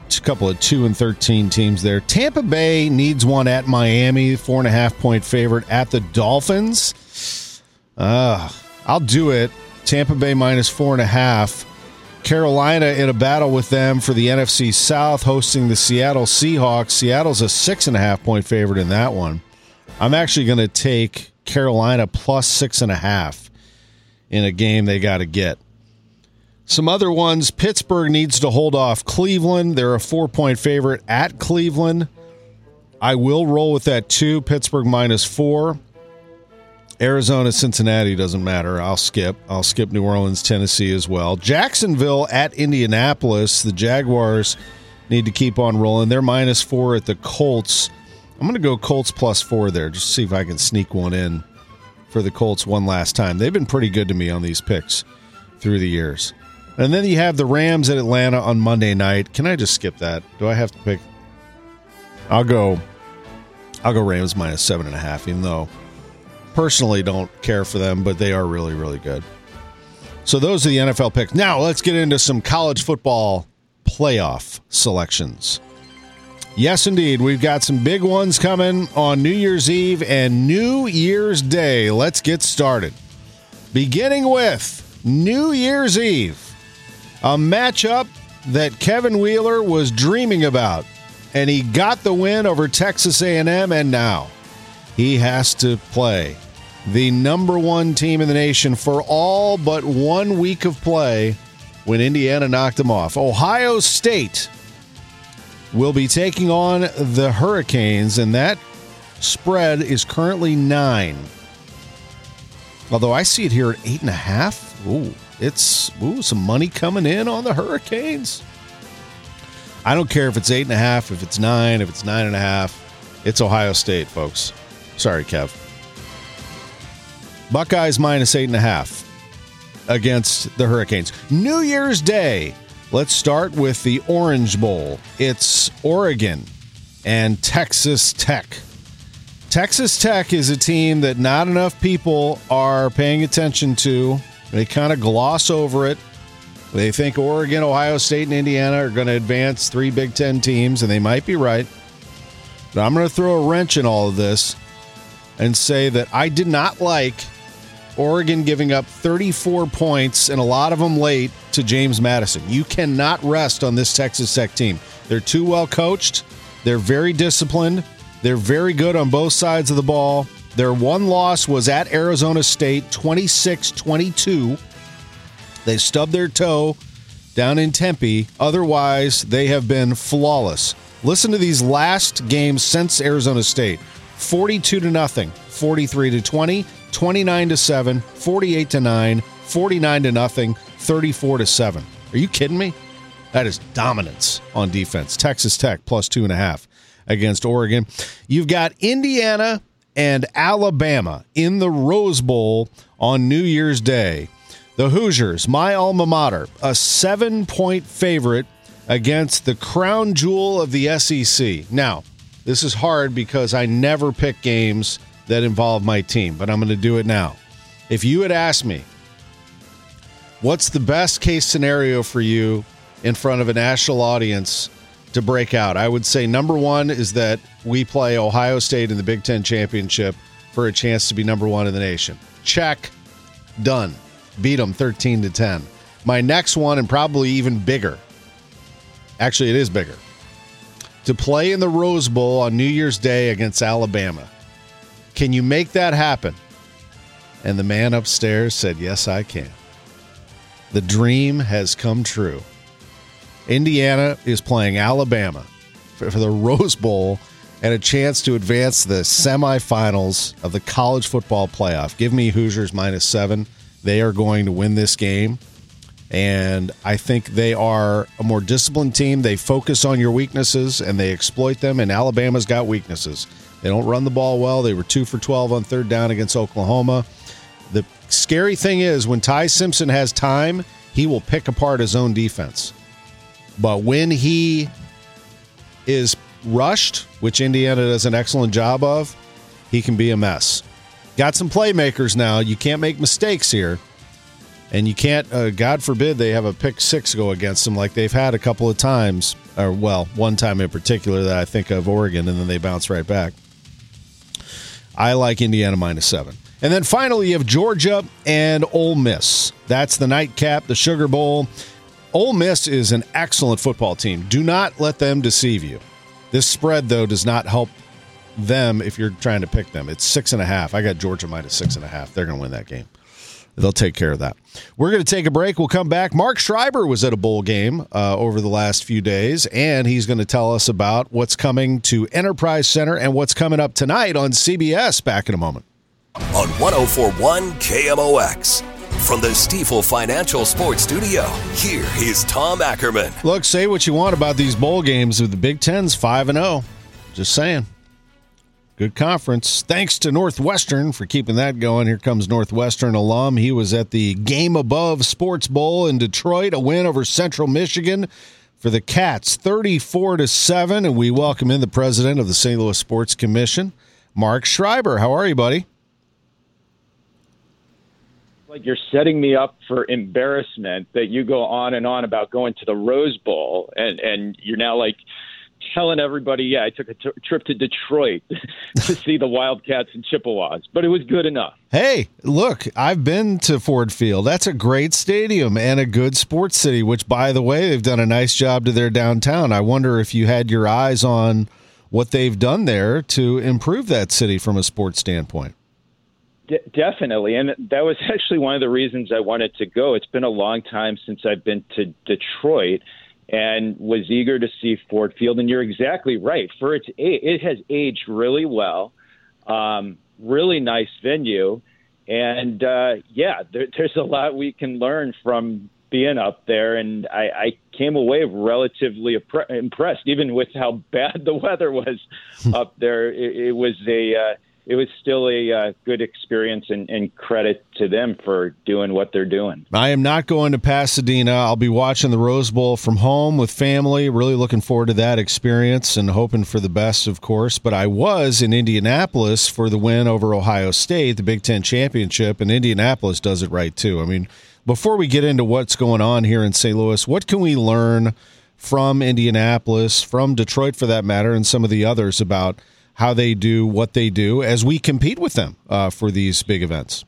C: a couple of two and thirteen teams there. Tampa Bay needs one at Miami, four and a half point favorite at the Dolphins. Uh, I'll do it. Tampa Bay minus four and a half. Carolina in a battle with them for the N F C South, hosting the Seattle Seahawks. Seattle's a six and a half point favorite in that one. I'm actually going to take Carolina plus six and a half in a game they got to get. Some other ones, Pittsburgh needs to hold off Cleveland. They're a four-point favorite at Cleveland. I will roll with that too. Pittsburgh minus four. Arizona, Cincinnati doesn't matter. I'll skip. I'll skip New Orleans, Tennessee as well. Jacksonville at Indianapolis. The Jaguars need to keep on rolling. They're minus four at the Colts. I'm going to go Colts plus four there, just to see if I can sneak one in for the Colts one last time. They've been pretty good to me on these picks through the years. And then you have the Rams at Atlanta on Monday night. Can I just skip that? Do I have to pick? I'll go. I'll go Rams minus seven and a half. Even though personally don't care for them, but they are really, really good. So those are the N F L picks. Now let's get into some college football playoff selections. Yes, indeed, we've got some big ones coming on New Year's Eve and New Year's Day. Let's get started. Beginning with New Year's Eve. A matchup that Kevin Wheeler was dreaming about, and he got the win over Texas A and M, and now he has to play the number one team in the nation for all but one week of play when Indiana knocked them off. Ohio State will be taking on the Hurricanes, and that spread is currently nine. Although I see it here at eight and a half. Ooh. It's ooh, some money coming in on the Hurricanes. I don't care if it's eight and a half, if it's nine, if it's nine and a half. It's Ohio State, folks. Sorry, Kev. Buckeyes minus eight and a half against the Hurricanes. New Year's Day. Let's start with the Orange Bowl. It's Oregon and Texas Tech. Texas Tech is a team that not enough people are paying attention to. They kind of gloss over it. They think Oregon, Ohio State, and Indiana are going to advance three Big Ten teams, and they might be right. But I'm going to throw a wrench in all of this and say that I did not like Oregon giving up thirty-four points, and a lot of them late, to James Madison. You cannot rest on this Texas Tech team. They're too well coached. They're very disciplined. They're very good on both sides of the ball. Their one loss was at Arizona State, twenty-six twenty-two. They stubbed their toe down in Tempe. Otherwise, they have been flawless. Listen to these last games since Arizona State. forty-two to nothing, forty-three to twenty, twenty-nine to seven, forty-eight to nine, forty-nine to nothing, thirty-four to seven. Are you kidding me? That is dominance on defense. Texas Tech plus two and a half against Oregon. You've got Indiana and Alabama in the Rose Bowl on New Year's Day. The Hoosiers, my alma mater, a seven-point favorite against the crown jewel of the S E C. Now, this is hard because I never pick games that involve my team, but I'm going to do it now. If you had asked me, what's the best case scenario for you in front of a national audience to break out? I would say number one is that we play Ohio State in the Big Ten Championship for a chance to be number one in the nation. Check. Done. Beat them thirteen to ten. My next one, and probably even bigger, actually it is bigger, to play in the Rose Bowl on New Year's Day against Alabama. Can you make that happen? And the man upstairs said, yes, I can. The dream has come true. Indiana is playing Alabama for, for the Rose Bowl and a chance to advance the semifinals of the college football playoff. Give me Hoosiers minus seven. They are going to win this game, and I think they are a more disciplined team. They focus on your weaknesses, and they exploit them, and Alabama's got weaknesses. They don't run the ball well. They were two for twelve on third down against Oklahoma. The scary thing is when Ty Simpson has time, he will pick apart his own defense. But when he is rushed, which Indiana does an excellent job of, he can be a mess. Got some playmakers now. You can't make mistakes here. And you can't, uh, God forbid, they have a pick six go against them like they've had a couple of times, or, well, one time in particular that I think of, Oregon, and then they bounce right back. I like Indiana minus seven. And then finally, you have Georgia and Ole Miss. That's the nightcap, the Sugar Bowl. Ole Miss is an excellent football team. Do not let them deceive you. This spread, though, does not help them if you're trying to pick them. It's six and a half. I got Georgia minus six and a half. They're going to win that game. They'll take care of that. We're going to take a break. We'll come back. Mark Schreiber was at a bowl game uh, over the last few days, and he's going to tell us about what's coming to Enterprise Center and what's coming up tonight on C B S. Back in a moment.
E: On one oh four point one K M O X. From the Stifel Financial Sports Studio, here is Tom Ackerman.
C: Look, say what you want about these bowl games with the Big Ten's five and oh. Just saying. Good conference. Thanks to Northwestern for keeping that going. Here comes Northwestern alum. He was at the Game Above Sports Bowl in Detroit, a win over Central Michigan for the Cats, thirty-four to seven. And we welcome in the president of the Saint Louis Sports Commission, Mark Schreiber. How are you, buddy?
N: Like you're setting me up for embarrassment that you go on and on about going to the Rose Bowl, and, and you're now like telling everybody, yeah, I took a t- trip to Detroit to see the Wildcats and Chippewas, but it was good enough.
C: Hey, look, I've been to Ford Field. That's a great stadium and a good sports city, which, by the way, they've done a nice job to their downtown. I wonder if you had your eyes on what they've done there to improve that city from a sports standpoint.
N: De- definitely, and that was actually one of the reasons I wanted to go. It's been a long time since I've been to Detroit, and was eager to see Ford Field. And you're exactly right. For its age, it has aged really well. Um, really nice venue. And, uh, yeah, there, there's a lot we can learn from being up there. And I, I came away relatively impressed, even with how bad the weather was up there. It, it was a uh, it was still a uh, good experience, and, and credit to them for doing what they're doing.
C: I am not going to Pasadena. I'll be watching the Rose Bowl from home with family. Really looking forward to that experience and hoping for the best, of course. But I was in Indianapolis for the win over Ohio State, the Big Ten championship, and Indianapolis does it right, too. I mean, before we get into what's going on here in Saint Louis, what can we learn from Indianapolis, from Detroit for that matter, and some of the others about how they do what they do as we compete with them uh, for these big events?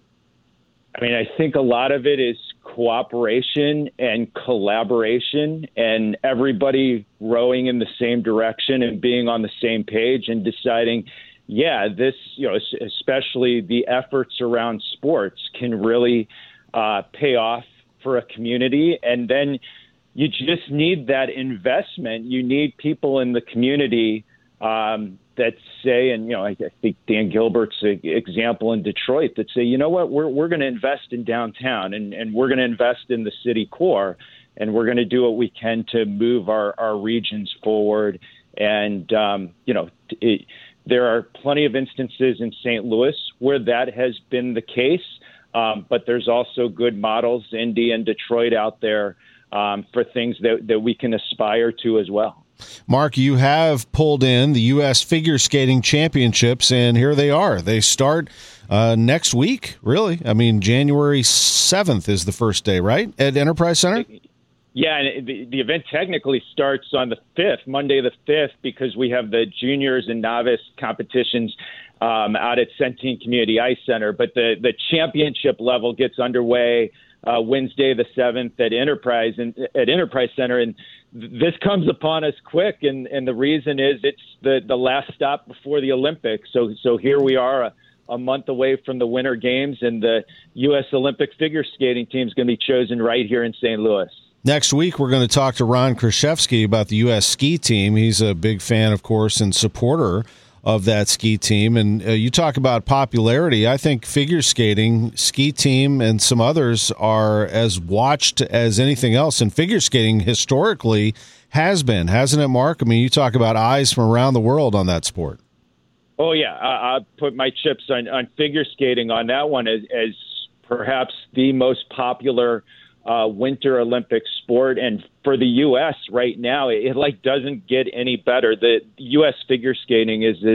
N: I mean, I think a lot of it is cooperation and collaboration, and everybody rowing in the same direction and being on the same page and deciding, yeah, this, you know, especially the efforts around sports can really uh, pay off for a community. And then you just need that investment. You need people in the community um, that say, and, you know, I, I think Dan Gilbert's a, example in Detroit that say, you know what, we're we're going to invest in downtown, and, and we're going to invest in the city core, and we're going to do what we can to move our, our regions forward. And, um, you know, it, there are plenty of instances in Saint Louis where that has been the case, um, but there's also good models, Indy and Detroit, out there um, for things that, that we can aspire to as well.
C: Mark, you have pulled in the U S Figure Skating Championships, and here they are. They start uh, next week, really. I mean, January seventh is the first day, right, at Enterprise Center?
N: Yeah, and the, the event technically starts on the fifth, Monday the fifth, because we have the juniors and novice competitions um, out at Centene Community Ice Center. But the, the championship level gets underway uh, Wednesday the seventh at Enterprise and at Enterprise Center, and this comes upon us quick, and, and the reason is it's the, the last stop before the Olympics. So so here we are a, a month away from the Winter Games, and the U S Olympic figure skating team is going to be chosen right here in Saint Louis.
C: Next week, we're going to talk to Ron Krzyzewski about the U S ski team. He's a big fan, of course, and supporter of that ski team. And uh, you talk about popularity. I think figure skating, ski team, and some others are as watched as anything else. And figure skating historically has been, hasn't it, Mark? I mean, you talk about eyes from around the world on that sport.
N: Oh, yeah. I, I put my chips on, on figure skating on that one as, as perhaps the most popular Uh, Winter Olympic sport, and for the U S right now, it, it like doesn't get any better. The U S figure skating is is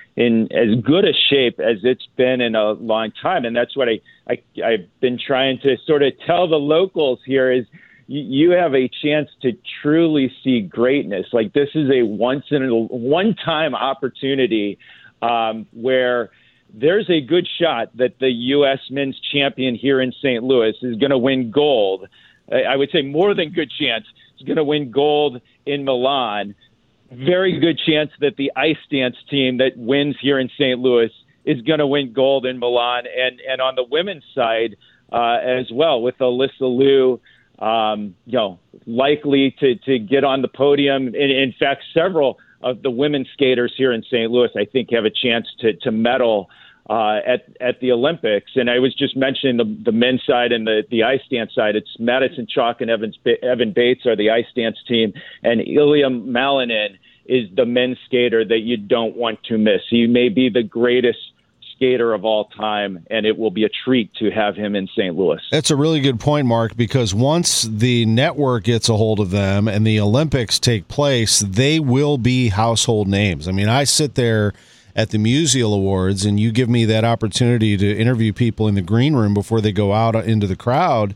N: in as good a shape as it's been in a long time. And that's what I, I, I've been trying to sort of tell the locals here is you, you have a chance to truly see greatness. Like this is a once in a one-time opportunity um, where there's a good shot that the U S men's champion here in Saint Louis is going to win gold. I would say more than good chance is going to win gold in Milan. Very good chance that the ice dance team that wins here in Saint Louis is going to win gold in Milan. And, and on the women's side uh, as well, with Alyssa Liu, um, you know, likely to, to get on the podium. In, in fact, several of the women's skaters here in Saint Louis, I think, have a chance to, to medal uh, at, at the Olympics. And I was just mentioning the, the men's side and the, the ice dance side. It's Madison Chalk and Evans, Evan Bates are the ice dance team, and Ilya Malinin is the men's skater that you don't want to miss. He may be the greatest skater of all time, and it will be a treat to have him in Saint Louis.
C: That's a really good point, Mark, because once the network gets a hold of them and the Olympics take place, they will be household names. I mean, I sit there at the Musial Awards, and you give me that opportunity to interview people in the green room before they go out into the crowd,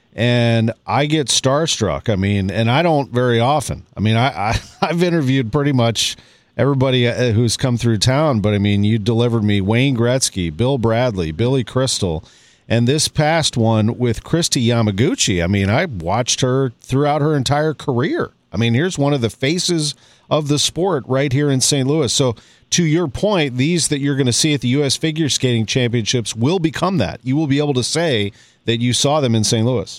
C: and I get starstruck. I mean, and I don't very often. I mean, I, I, I've interviewed pretty much everybody who's come through town, but I mean, you delivered me Wayne Gretzky, Bill Bradley, Billy Crystal, and this past one with Kristi Yamaguchi. I mean, I watched her throughout her entire career. I mean, here's one of the faces of the sport right here in Saint Louis. So to your point, these that you're going to see at the U S Figure Skating Championships will become that. You will be able to say that you saw them in Saint Louis.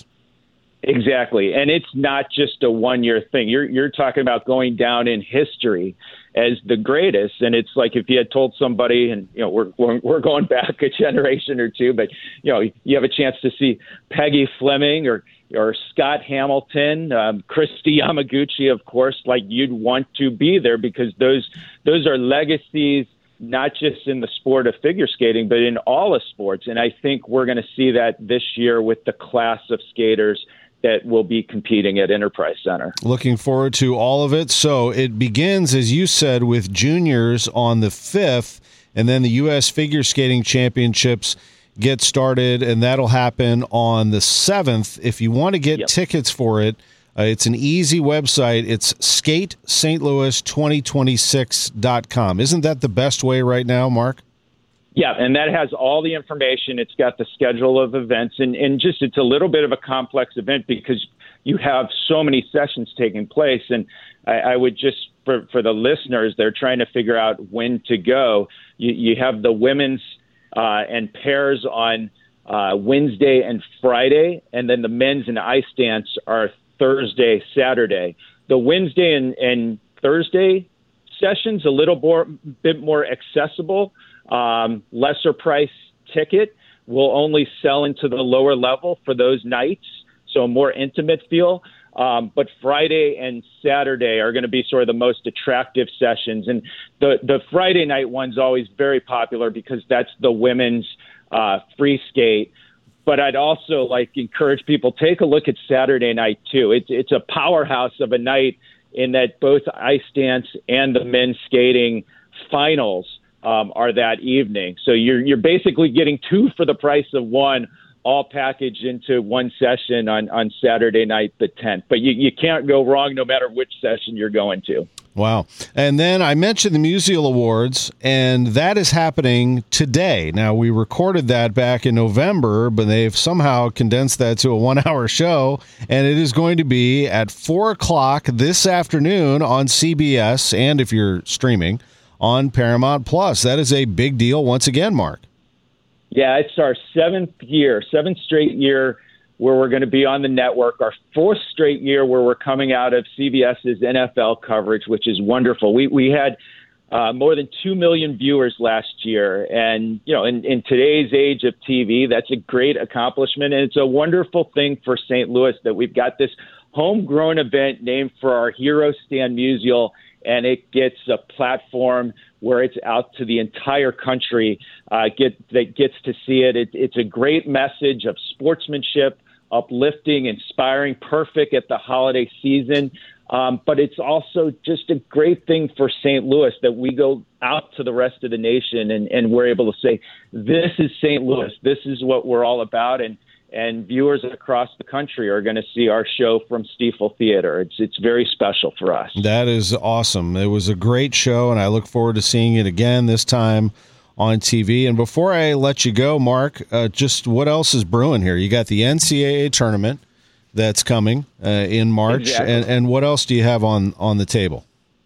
N: Exactly. And it's not just a one-year thing. You're you're talking about going down in history as the greatest. And it's like if you had told somebody, and you know, we're we're going back a generation or two, but you know, you have a chance to see Peggy Fleming or or Scott Hamilton, um, Kristi Yamaguchi, of course, like you'd want to be there because those those are legacies, not just in the sport of figure skating, but in all of sports. And I think we're going to see that this year with the class of skaters that will be competing at Enterprise Center. Looking forward to all of it. So it begins, as you said, with juniors on the fifth, and then the U S Figure Skating Championships get started, and that'll happen on the seventh. If you want to get yep. tickets for it, uh, it's an easy website. It's skate st louis twenty twenty-six dot com. Isn't that the best way right now, Mark? Yeah, and that has all the information. It's got the schedule of events, and, and just it's a little bit of a complex event because you have so many sessions taking place. And I, I would just, for, for the listeners, they're trying to figure out when to go. You, you have the women's uh, and pairs on uh, Wednesday and Friday, and then the men's and ice dance are Thursday, Saturday. The Wednesday and, and Thursday sessions a little more, bit more accessible. Um, lesser price ticket will only sell into the lower level for those nights, so a more intimate feel. Um, but Friday and Saturday are going to be sort of the most attractive sessions. And the, the Friday night one's always very popular because that's the women's uh, free skate. But I'd also like encourage people, take a look at Saturday night too. It's, it's a powerhouse of a night in that both ice dance and the men's skating finals Um, are that evening. So you're you're basically getting two for the price of one, all packaged into one session on, on Saturday night, the tenth. But you, you can't go wrong no matter which session you're going to.
C: Wow. And then I mentioned the Musial Awards, and that is happening today. Now, we recorded that back in November, but they've somehow condensed that to a one-hour show, and it is going to be at four o'clock this afternoon on C B S, and if you're streaming, on Paramount Plus. That is a big deal once again, Mark.
N: Yeah, it's our seventh year, seventh straight year where we're going to be on the network, our fourth straight year where we're coming out of CBS's N F L coverage, which is wonderful. We we had uh, more than two million viewers last year. And, you know, in, in today's age of T V, that's a great accomplishment. And it's a wonderful thing for Saint Louis that we've got this homegrown event named for our hero, Stan Musial, and it gets a platform where it's out to the entire country uh, get that gets to see it. it. It's a great message of sportsmanship, uplifting, inspiring, perfect at the holiday season. Um, but it's also just a great thing for Saint Louis that we go out to the rest of the nation and, and we're able to say, this is Saint Louis. This is what we're all about. And, and viewers across the country are going to see our show from Stiefel Theater. It's, it's very special for us.
C: That is awesome. It was a great show, and I look forward to seeing it again, this time on T V. And before I let you go, Mark, uh, just what else is brewing here? You got the N C double A tournament that's coming uh, in March.
N: Exactly.
C: And, and what else do you have on, on the table?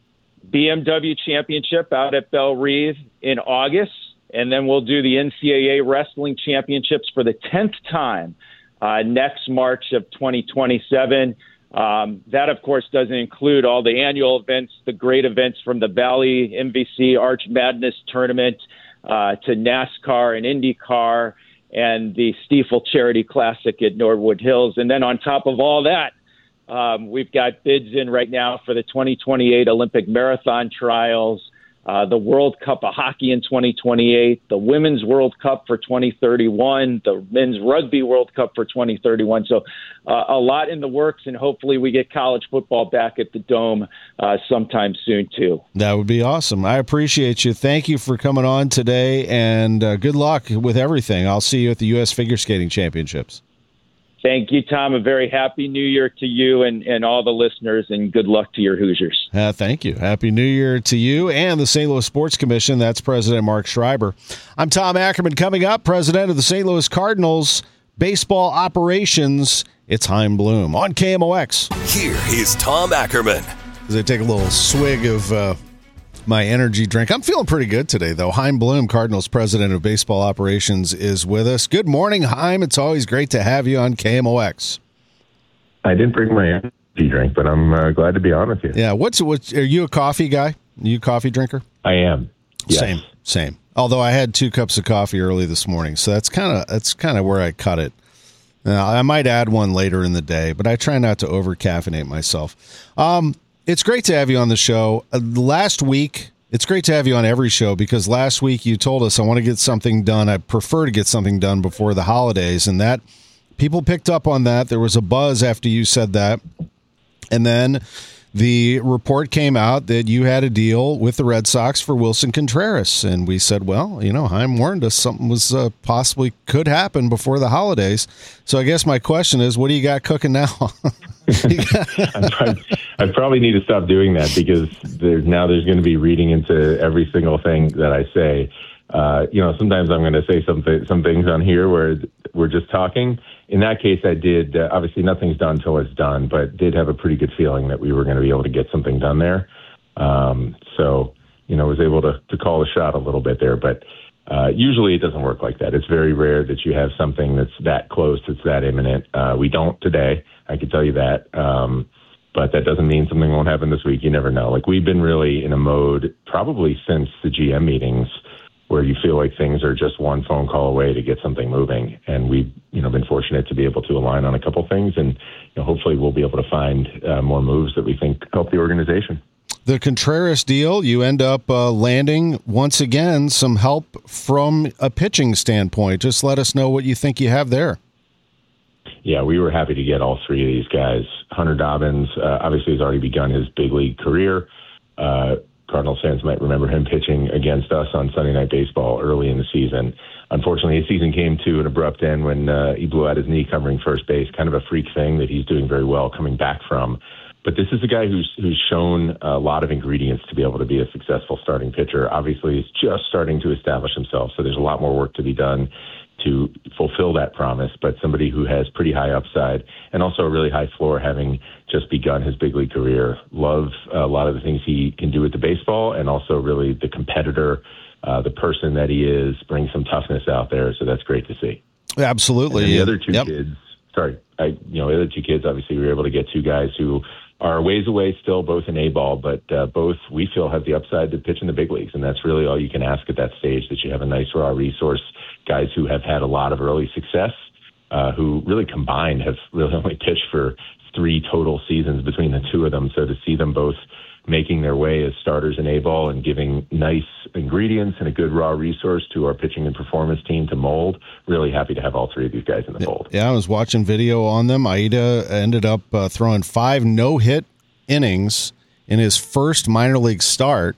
N: B M W Championship out at Belle Reve in August, and then we'll do the N C double A Wrestling Championships for the tenth time uh, next March of twenty twenty-seven. Um, that, of course, doesn't include all the annual events, the great events from the Valley M V C Arch Madness Tournament uh, to NASCAR and IndyCar, and the Stiefel Charity Classic at Norwood Hills. And then on top of all that, um, we've got bids in right now for the twenty twenty-eight Olympic Marathon Trials, uh, the World Cup of Hockey in twenty twenty-eight, the Women's World Cup for twenty thirty-one, the Men's Rugby World Cup for twenty thirty-one. So uh, a lot in the works, and hopefully we get college football back at the Dome uh, sometime soon, too.
C: That would be awesome. I appreciate you. Thank you for coming on today, and uh, good luck with everything. I'll see you at the U S Figure Skating Championships.
N: Thank you, Tom. A very happy New Year to you and, and all the listeners, and good luck to your Hoosiers.
C: Uh, thank you. Happy New Year to you and the Saint Louis Sports Commission. That's President Mark Schreiber. I'm Tom Ackerman. Coming up, President of the Saint Louis Cardinals Baseball Operations. It's Chaim Bloom on K M O X.
E: Here is Tom Ackerman.
C: As I take a little swig of uh, my energy drink. I'm feeling pretty good today, though. Chaim Bloom, Cardinals President of Baseball Operations, is with us. Good morning, Chaim. It's always great to have you on K M O X.
O: I didn't bring my energy drink, but I'm uh, glad to be on with you.
C: Yeah. What's what? Are you a coffee guy? Are you a coffee drinker?
O: I am. Yes.
C: Same. Same. Although I had two cups of coffee early this morning, so that's kind of that's kind of where I cut it. Now, I might add one later in the day, but I try not to over caffeinate myself. Um, it's great to have you on the show. Uh, last week, it's great to have you on every show because last week you told us I want to get something done. I prefer to get something done before the holidays, and that people picked up on that. There was a buzz after you said that, and then the report came out that you had a deal with the Red Sox for Wilson Contreras, and we said, well, you know, Chaim warned us something was uh, possibly could happen before the holidays. So I guess my question is, what do you got cooking now?
O: I, I probably need to stop doing that because there's now there's going to be reading into every single thing that I say. Uh, you know, sometimes I'm going to say some, th- some things on here where we're just talking. In that case, I did, uh, obviously nothing's done until it's done, but did have a pretty good feeling that we were going to be able to get something done there. Um, so, you know, was able to, to call a shot a little bit there, but uh, usually it doesn't work like that. It's very rare that you have something that's that close, that's that imminent. Uh, we don't today, I can tell you that. Um, but that doesn't mean something won't happen this week. You never know. Like, we've been really in a mode probably since the G M meetings where you feel like things are just one phone call away to get something moving. And we've, you know, been fortunate to be able to align on a couple things, and you know, hopefully we'll be able to find uh, more moves that we think help the organization.
C: The Contreras deal, you end up uh, landing, once again, some help from a pitching standpoint. Just let us know what you think you have there.
O: Yeah, we were happy to get all three of these guys. Hunter Dobbins, uh, obviously, has already begun his big league career. Uh, Cardinals fans might remember him pitching against us on Sunday Night Baseball early in the season. Unfortunately, his season came to an abrupt end when uh, he blew out his knee covering first base. Kind of a freak thing that he's doing very well coming back from. But this is a guy who's who's shown a lot of ingredients to be able to be a successful starting pitcher. Obviously, he's just starting to establish himself, so there's a lot more work to be done to fulfill that promise, but somebody who has pretty high upside and also a really high floor, having just begun his big league career. Love a lot of the things he can do with the baseball, and also really the competitor, uh, the person that he is, brings some toughness out there. So that's great to see.
C: Absolutely.
O: And the other two
C: yep.
O: kids, sorry, I, you know, the other two kids, obviously we were able to get two guys who are ways away still, both in A ball, but uh, both we feel have the upside to pitch in the big leagues. And that's really all you can ask at that stage, that you have a nice raw resource, guys who have had a lot of early success, uh, who really combined have really only pitched for three total seasons between the two of them. So to see them both making their way as starters in A-ball and giving nice ingredients and a good raw resource to our pitching and performance team to mold, really happy to have all three of these guys in the fold.
C: Yeah, I was watching video on them. Aida ended up uh, throwing five no-hit innings in his first minor league start,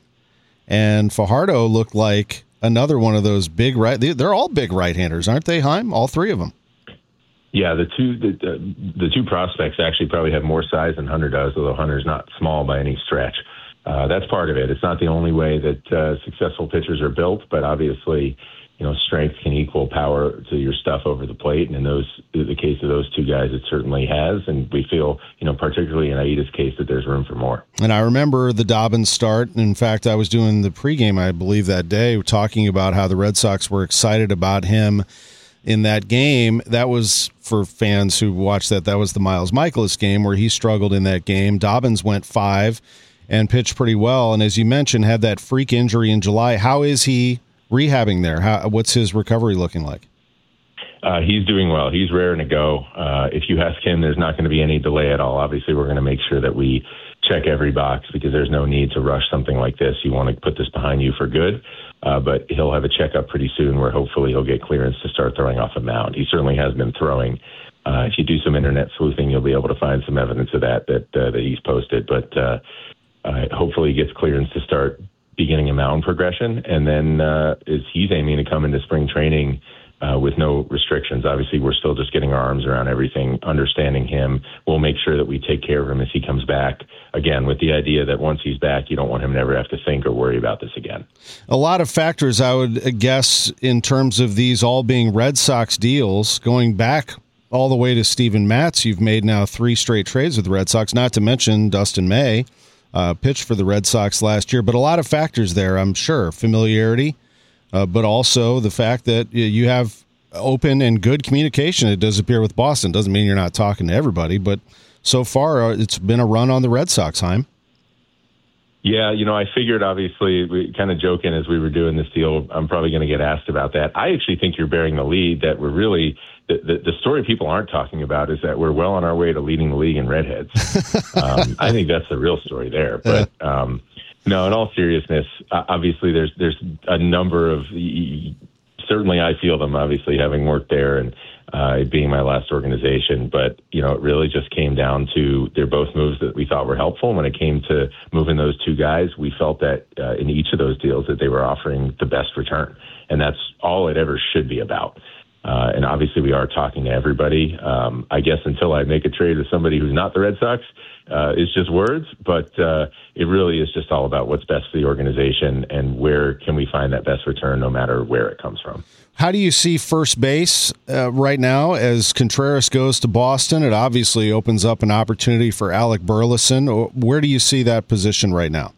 C: and Fajardo looked like another one of those big right. They're all big right-handers, aren't they, Chaim? All three of them.
O: Yeah, the two the, the two prospects actually probably have more size than Hunter does, although Hunter's not small by any stretch. Uh, that's part of it. It's not the only way that uh, successful pitchers are built, but obviously, you know, strength can equal power to your stuff over the plate, and in those in the case of those two guys, it certainly has. And we feel, you know, particularly in Aida's case, that there's room for more.
C: And I remember the Dobbins start. In fact, I was doing the pregame, I believe, that day, talking about how the Red Sox were excited about him in that game. That was, for fans who watched that, that was the Miles Michaelis game where he struggled in that game. Dobbins went five and pitched pretty well. And as you mentioned, had that freak injury in July. How is he rehabbing there? How, what's his recovery looking like?
O: Uh, he's doing well. He's raring to go. Uh, if you ask him, there's not going to be any delay at all. Obviously, we're going to make sure that we check every box because there's no need to rush something like this. You want to put this behind you for good. Uh, but he'll have a checkup pretty soon where hopefully he'll get clearance to start throwing off a mound. He certainly has been throwing. Uh, if you do some internet sleuthing, you'll be able to find some evidence of that that, uh, that he's posted. But uh, uh, hopefully he gets clearance to start beginning a mound progression. And then uh, is he's aiming to come into spring training Uh, with no restrictions. Obviously, we're still just getting our arms around everything, understanding him. We'll make sure that we take care of him as he comes back. Again, with the idea that once he's back, you don't want him to ever have to think or worry about this again.
C: A lot of factors, I would guess, in terms of these all being Red Sox deals, going back all the way to Steven Matz. You've made now three straight trades with the Red Sox, not to mention Dustin May uh, pitched for the Red Sox last year. But a lot of factors there, I'm sure. Familiarity. Uh, but also the fact that you have open and good communication, it does appear, with Boston. Doesn't mean you're not talking to everybody, but so far uh, it's been a run on the Red Sox, Chaim.
O: Yeah, you know, I figured, obviously, we kind of joking as we were doing this deal, I'm probably going to get asked about that. I actually think you're bearing the lead, that we're really, the, the, the story people aren't talking about is that we're well on our way to leading the league in redheads. um, I think that's the real story there. But, um, no, in all seriousness, uh, obviously there's there's a number of, certainly I feel them, obviously, having worked there and uh, it being my last organization. But, you know, it really just came down to, they're both moves that we thought were helpful. When it came to moving those two guys, we felt that uh, in each of those deals that they were offering the best return. And that's all it ever should be about. Uh, and obviously we are talking to everybody. Um, I guess until I make a trade with somebody who's not the Red Sox, uh, it's just words, but uh, it really is just all about what's best for the organization and where can we find that best return no matter where it comes from.
C: How do you see first base uh, right now as Contreras goes to Boston? It obviously opens up an opportunity for Alec Burleson. Where do you see that position right now?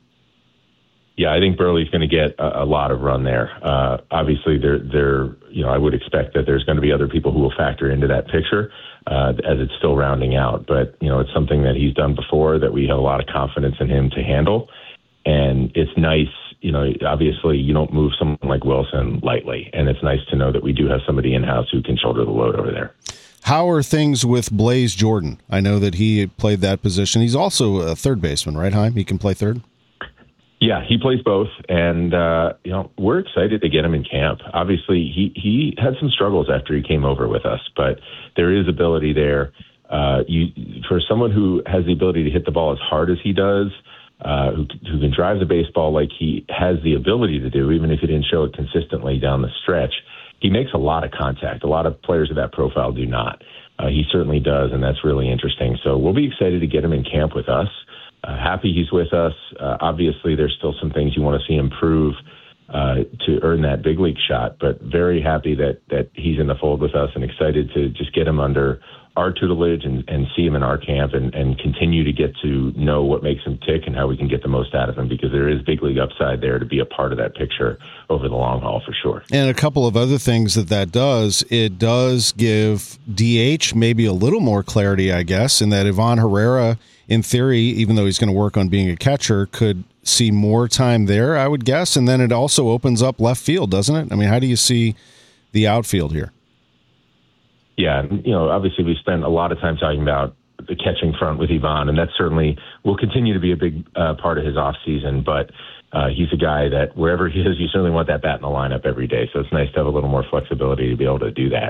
O: Yeah, I think Burley's going to get a, a lot of run there. Uh, obviously, there, there, you know, I would expect that there's going to be other people who will factor into that picture uh, as it's still rounding out. But you know, it's something that he's done before that we have a lot of confidence in him to handle. And it's nice, you know, obviously you don't move someone like Wilson lightly, and it's nice to know that we do have somebody in house who can shoulder the load over there.
C: How are things with Blaze Jordan? I know that he played that position. He's also a third baseman, right, Chaim? He can play third.
O: Yeah, he plays both, and uh, you know, we're excited to get him in camp. Obviously, he he had some struggles after he came over with us, but there is ability there. Uh, you for someone who has the ability to hit the ball as hard as he does, uh, who who can drive the baseball like he has the ability to do, even if he didn't show it consistently down the stretch. He makes a lot of contact. A lot of players of that profile do not. Uh, he certainly does, and that's really interesting. So we'll be excited to get him in camp with us. Uh, happy he's with us. Uh, obviously, there's still some things you want to see improve uh, to earn that big league shot, but very happy that that he's in the fold with us and excited to just get him under our tutelage and, and see him in our camp and, and continue to get to know what makes him tick and how we can get the most out of him, because there is big league upside there to be a part of that picture over the long haul for sure.
C: And a couple of other things that that does, it does give D H maybe a little more clarity, I guess, in that Ivan Herrera, in theory, even though he's going to work on being a catcher, could see more time there, I would guess. And then it also opens up left field, doesn't it? I mean, how do you see the outfield here?
O: Yeah, you know, obviously we spent a lot of time talking about the catching front with Ivan, and that certainly will continue to be a big uh, part of his offseason. But uh, he's a guy that wherever he is, you certainly want that bat in the lineup every day. So it's nice to have a little more flexibility to be able to do that.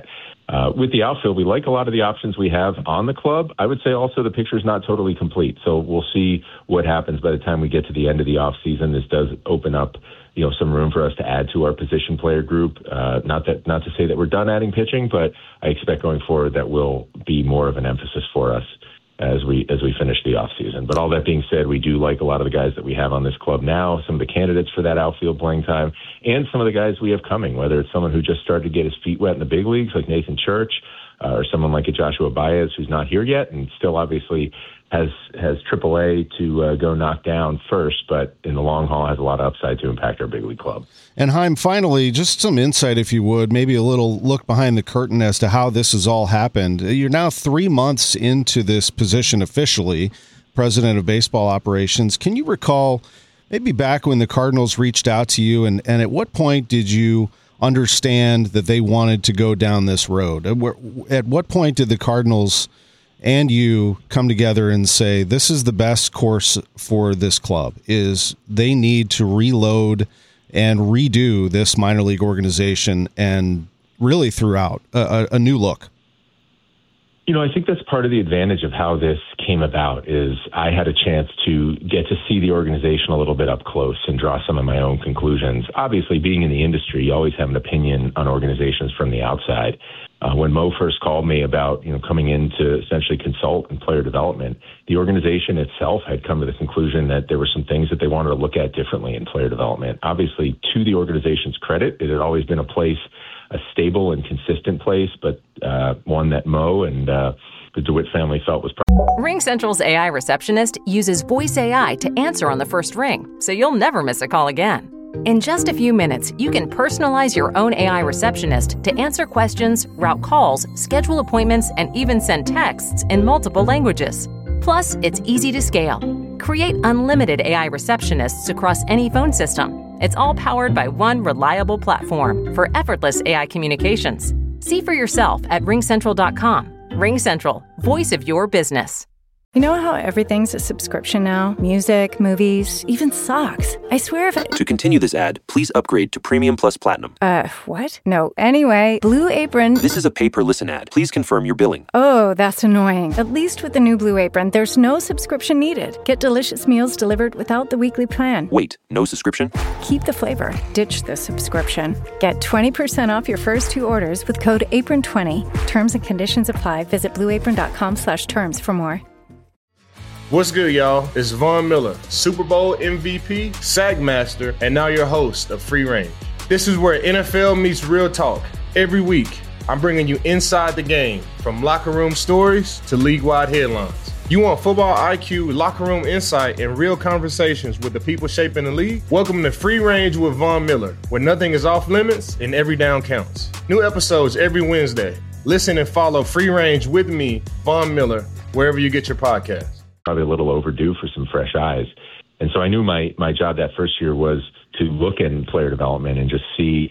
O: Uh, with the outfield, we like a lot of the options we have on the club. I would say also the picture's not totally complete. So we'll see what happens by the time we get to the end of the offseason. This does open up, you know, some room for us to add to our position player group. Uh, not that, not to say that we're done adding pitching, but I expect going forward that will be more of an emphasis for us as we as we finish the offseason. But all that being said, we do like a lot of the guys that we have on this club now, some of the candidates for that outfield playing time, and some of the guys we have coming, whether it's someone who just started to get his feet wet in the big leagues like Nathan Church, uh, or someone like a Joshua Baez who's not here yet and still obviously has has triple A to uh, go knock down first, but in the long haul has a lot of upside to impact our big league club.
C: And Chaim, finally, just some insight, if you would, maybe a little look behind the curtain as to how this has all happened. You're now three months into this position officially, president of baseball operations. Can you recall maybe back when the Cardinals reached out to you, and, and at what point did you understand that they wanted to go down this road? At what point did the Cardinals and you come together and say, this is the best course for this club, is they need to reload and redo this minor league organization and really throughout a, a, a new look?
O: You know, I think that's part of the advantage of how this came about is I had a chance to get to see the organization a little bit up close and draw some of my own conclusions. Obviously, being in the industry, you always have an opinion on organizations from the outside. Uh, when Mo first called me about, you know, coming in to essentially consult in player development, the organization itself had come to the conclusion that there were some things that they wanted to look at differently in player development. Obviously, to the organization's credit, it had always been a place, a stable and consistent place, but uh, one that Mo and uh, the DeWitt family felt was probably.
A: RingCentral's A I receptionist uses voice A I to answer on the first ring, so you'll never miss a call again. In just a few minutes, you can personalize your own A I receptionist to answer questions, route calls, schedule appointments, and even send texts in multiple languages. Plus, it's easy to scale. Create unlimited A I receptionists across any phone system. It's all powered by one reliable platform for effortless A I communications. See for yourself at ring central dot com. RingCentral, voice of your business.
P: You know how everything's a subscription now? Music, movies, even socks. I swear if I...
Q: To continue this ad, please upgrade to Premium Plus Platinum.
P: Uh, what? No, anyway, Blue Apron...
Q: This is a pay-per-listen ad. Please confirm your billing.
P: Oh, that's annoying. At least with the new Blue Apron, there's no subscription needed. Get delicious meals delivered without the weekly plan.
Q: Wait, no subscription?
P: Keep the flavor. Ditch the subscription. Get twenty percent off your first two orders with code apron twenty. Terms and conditions apply. Visit blue apron dot com slash terms for more.
B: What's good, y'all? It's Von Miller, Super Bowl M V P, SAG Master, and now your host of Free Range. This is where N F L meets real talk. Every week, I'm bringing you inside the game, from locker room stories to league-wide headlines. You want football I Q, locker room insight, and real conversations with the people shaping the league? Welcome to Free Range with Von Miller, where nothing is off limits and every down counts. New episodes every Wednesday. Listen and follow Free Range with me, Von Miller, wherever you get your podcasts.
O: Probably a little overdue for some fresh eyes. And so I knew my, my job that first year was to look in player development and just see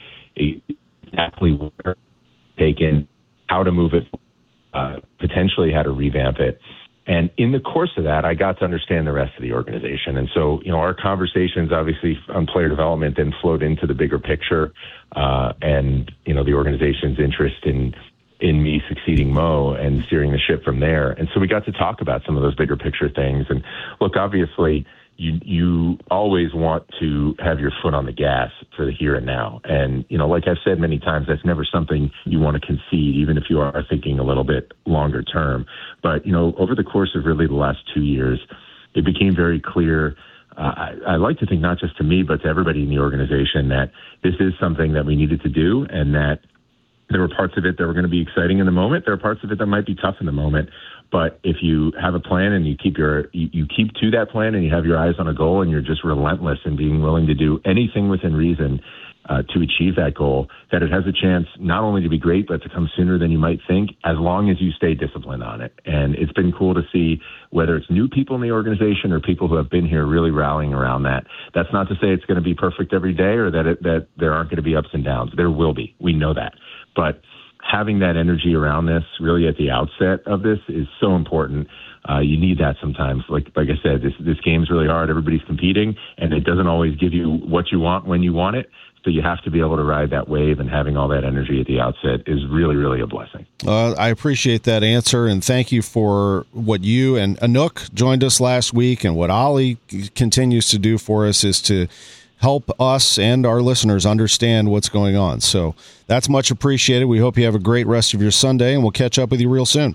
O: exactly where to take in, how to move it, uh, potentially how to revamp it. And in the course of that, I got to understand the rest of the organization. And so, you know, our conversations obviously on player development then flowed into the bigger picture uh, and, you know, the organization's interest in in me succeeding Mo and steering the ship from there. And so we got to talk about some of those bigger picture things. And look, obviously, you you always want to have your foot on the gas for the here and now. And, you know, like I've said many times, that's never something you want to concede, even if you are thinking a little bit longer term. But, you know, over the course of really the last two years, it became very clear, uh, I, I like to think not just to me, but to everybody in the organization, that this is something that we needed to do, and that there were parts of it that were going to be exciting in the moment. There are parts of it that might be tough in the moment. But if you have a plan and you keep your you, you keep to that plan and you have your eyes on a goal and you're just relentless in being willing to do anything within reason uh, to achieve that goal, that it has a chance not only to be great, but to come sooner than you might think, as long as you stay disciplined on it. And it's been cool to see whether it's new people in the organization or people who have been here really rallying around that. That's not to say it's going to be perfect every day or that it, that there aren't going to be ups and downs. There will be. We know that. But having that energy around this really at the outset of this is so important. Uh, you need that sometimes. Like like I said, this this game's really hard. Everybody's competing, and it doesn't always give you what you want when you want it. So you have to be able to ride that wave, and having all that energy at the outset is really, really a blessing.
C: Uh, I appreciate that answer, and thank you for what you and Anook joined us last week, and what Ollie continues to do for us is to help us and our listeners understand what's going on. So that's much appreciated. We hope you have a great rest of your Sunday, and we'll catch up with you real soon.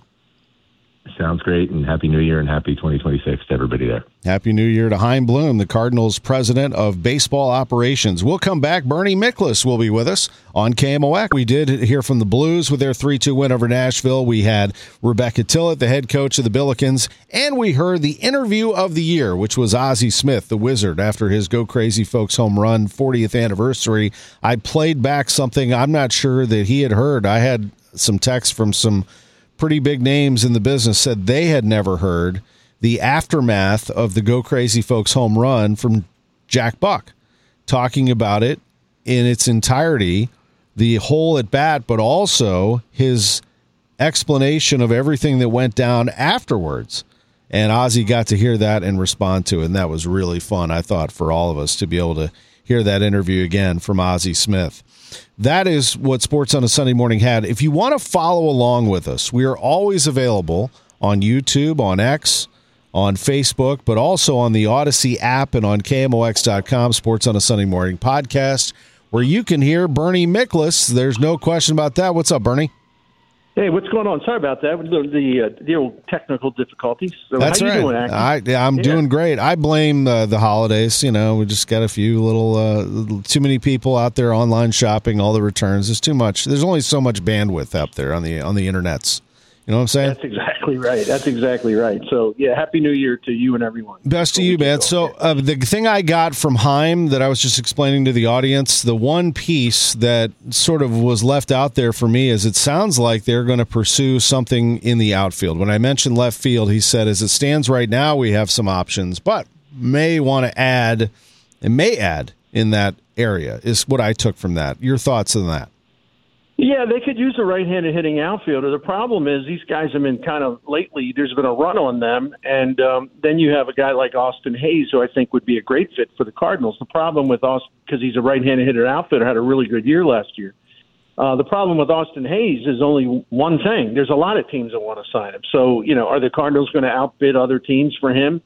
O: Sounds great, and Happy New Year and happy twenty twenty-six to everybody there.
C: Happy New Year to Chaim Bloom, the Cardinals president of baseball operations. We'll come back. Bernie Miklasz will be with us on K M O X. We did hear from the Blues with their three two win over Nashville. We had Rebecca Tillett, the head coach of the Billikens, and we heard the interview of the year, which was Ozzie Smith, the Wizard, after his Go Crazy Folks home run fortieth anniversary. I played back something I'm not sure that he had heard. I had some text from some pretty big names in the business said they had never heard the aftermath of the Go Crazy Folks home run from Jack Buck, talking about it in its entirety, the whole at bat, but also his explanation of everything that went down afterwards. And Ozzie got to hear that and respond to it, and that was really fun, I thought, for all of us to be able to hear that interview again from Ozzie Smith. That is what Sports on a Sunday Morning had. If you want to follow along with us, we are always available on YouTube, on X, on Facebook, but also on the Odyssey app and on K M O X dot com, Sports on a Sunday Morning podcast, where you can hear Bernie Miklasz. There's no question about that. What's up, Bernie?
R: Hey, what's going on? Sorry about that. The the, uh, the old technical difficulties. So
C: That's
R: how
C: right.
R: You doing, Acton?
C: I, I'm
R: yeah.
C: doing great. I blame uh, the holidays. You know, we just got a few little, uh, too many people out there online shopping, all the returns. There's too much. There's only so much bandwidth up there on the on the internets. You know what I'm saying?
R: That's exactly right. That's exactly right. So, yeah, Happy New Year to you and everyone.
C: Best to you, man. So uh, the thing I got from Chaim that I was just explaining to the audience, the one piece that sort of was left out there for me is it sounds like they're going to pursue something in the outfield. When I mentioned left field, he said, as it stands right now, we have some options, but may want to add, and may add in that area is what I took from that. Your thoughts on that?
R: Yeah, they could use a right-handed hitting outfielder. The problem is these guys have been kind of lately, there's been a run on them, and um, then you have a guy like Austin Hayes, who I think would be a great fit for the Cardinals. The problem with Austin, because he's a right-handed hitter outfielder, had a really good year last year. Uh, the problem with Austin Hayes is only one thing. There's a lot of teams that want to sign him. So, you know, are the Cardinals going to outbid other teams for him?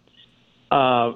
R: Uh,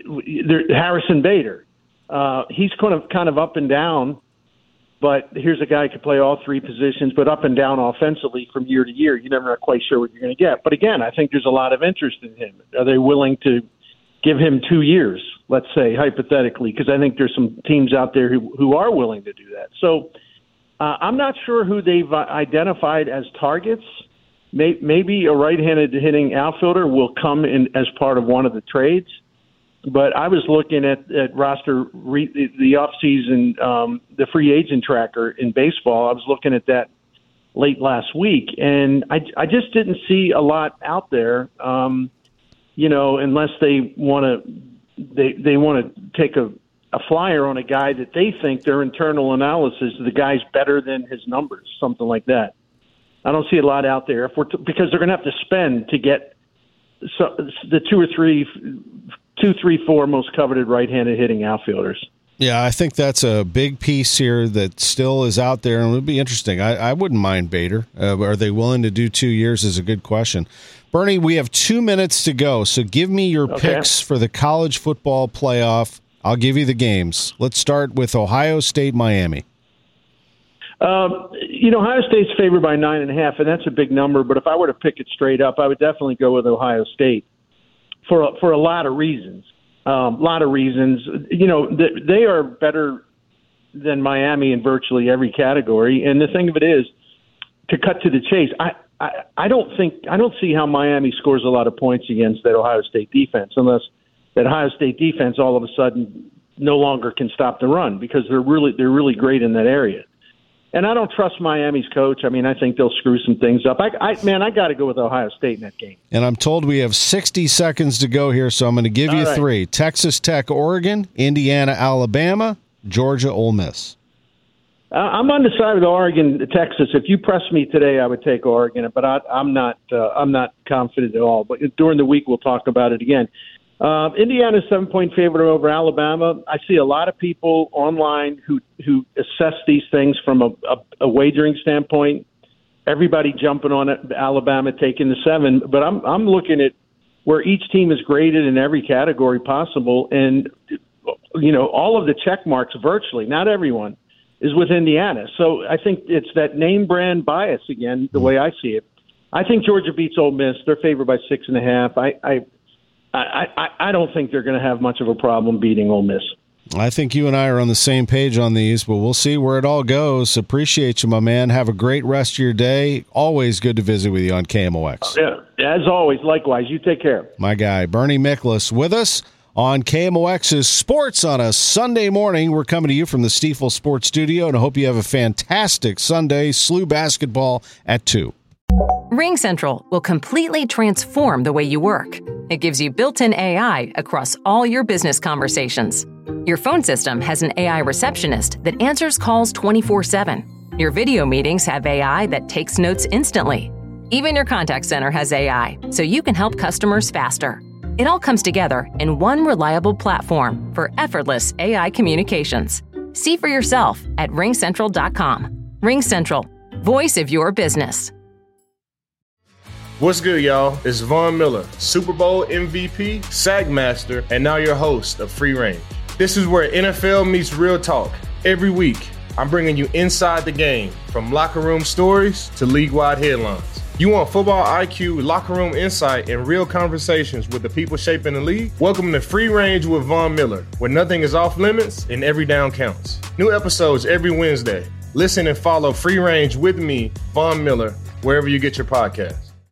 R: Harrison Bader, uh, he's kind of kind of up and down. But here's a guy who could play all three positions, but up and down offensively from year to year. You're never quite sure what you're going to get. But again, I think there's a lot of interest in him. Are they willing to give him two years, let's say, hypothetically? Because I think there's some teams out there who, who are willing to do that. So uh, I'm not sure who they've identified as targets. May, maybe a right-handed hitting outfielder will come in as part of one of the trades. But I was looking at, at roster, re, the offseason, um, the free agent tracker in baseball. I was looking at that late last week, and I, I just didn't see a lot out there, um, you know, unless they want to they they want to take a, a flyer on a guy that they think their internal analysis, the guy's better than his numbers, something like that. I don't see a lot out there if we're t- because they're going to have to spend to get so, the two or three. Two, three, four most coveted right-handed hitting outfielders.
C: Yeah, I think that's a big piece here that still is out there, and it would be interesting. I, I wouldn't mind Bader. Uh, are they willing to do two years is a good question. Bernie, we have two minutes to go, so give me your
R: okay.
C: picks for the college football playoff. I'll give you the games. Let's start with Ohio State, Miami.
R: Um, you know, Ohio State's favored by nine and a half, and that's a big number, but if I were to pick it straight up, I would definitely go with Ohio State. For a, for a lot of reasons, a um, lot of reasons. You know, th- they are better than Miami in virtually every category. And the thing of it is, to cut to the chase, I, I, I don't think I don't see how Miami scores a lot of points against that Ohio State defense, unless that Ohio State defense all of a sudden no longer can stop the run, because they're really they're really great in that area. And I don't trust Miami's coach. I mean, I think they'll screw some things up. I, I man, I got to go with Ohio State in that game.
C: And I'm told we have sixty seconds to go here, so I'm going to give
R: All
C: you
R: right.
C: three. Texas Tech, Oregon, Indiana, Alabama, Georgia, Ole Miss.
R: I'm undecided with Oregon, Texas. If you press me today, I would take Oregon, but I, I'm not. Uh, I'm not confident at all. But during the week, we'll talk about it again. Uh, Indiana's seven-point favorite over Alabama. I see a lot of people online who who assess these things from a, a, a wagering standpoint. Everybody jumping on it, Alabama taking the seven, but I'm I'm looking at where each team is graded in every category possible, and you know all of the check marks virtually, not everyone, is with Indiana. So I think it's that name brand bias again, the way I see it. I think Georgia beats Ole Miss. They're favored by six and a half. I I I, I, I don't think they're going to have much of a problem beating Ole Miss.
C: I think you and I are on the same page on these, but we'll see where it all goes. Appreciate you, my man. Have a great rest of your day. Always good to visit with you on K M O X.
R: Yeah, as always, likewise. You take care.
C: My guy, Bernie Miklasz, with us on K M O X's Sports on a Sunday morning. We're coming to you from the Stifel Sports Studio, and I hope you have a fantastic Sunday. S L U basketball at two.
A: RingCentral will completely transform the way you work. It gives you built-in A I across all your business conversations. Your phone system has an A I receptionist that answers calls twenty-four seven. Your video meetings have A I that takes notes instantly. Even your contact center has A I, so you can help customers faster. It all comes together in one reliable platform for effortless A I communications. See for yourself at ring central dot com. RingCentral, voice of your business.
B: What's good, y'all? It's Von Miller, Super Bowl M V P, SAG Master, and now your host of Free Range. This is where N F L meets real talk. Every week, I'm bringing you inside the game, from locker room stories to league-wide headlines. You want football I Q, locker room insight, and real conversations with the people shaping the league? Welcome to Free Range with Von Miller, where nothing is off limits and every down counts. New episodes every Wednesday. Listen and follow Free Range with me, Von Miller, wherever you get your podcasts.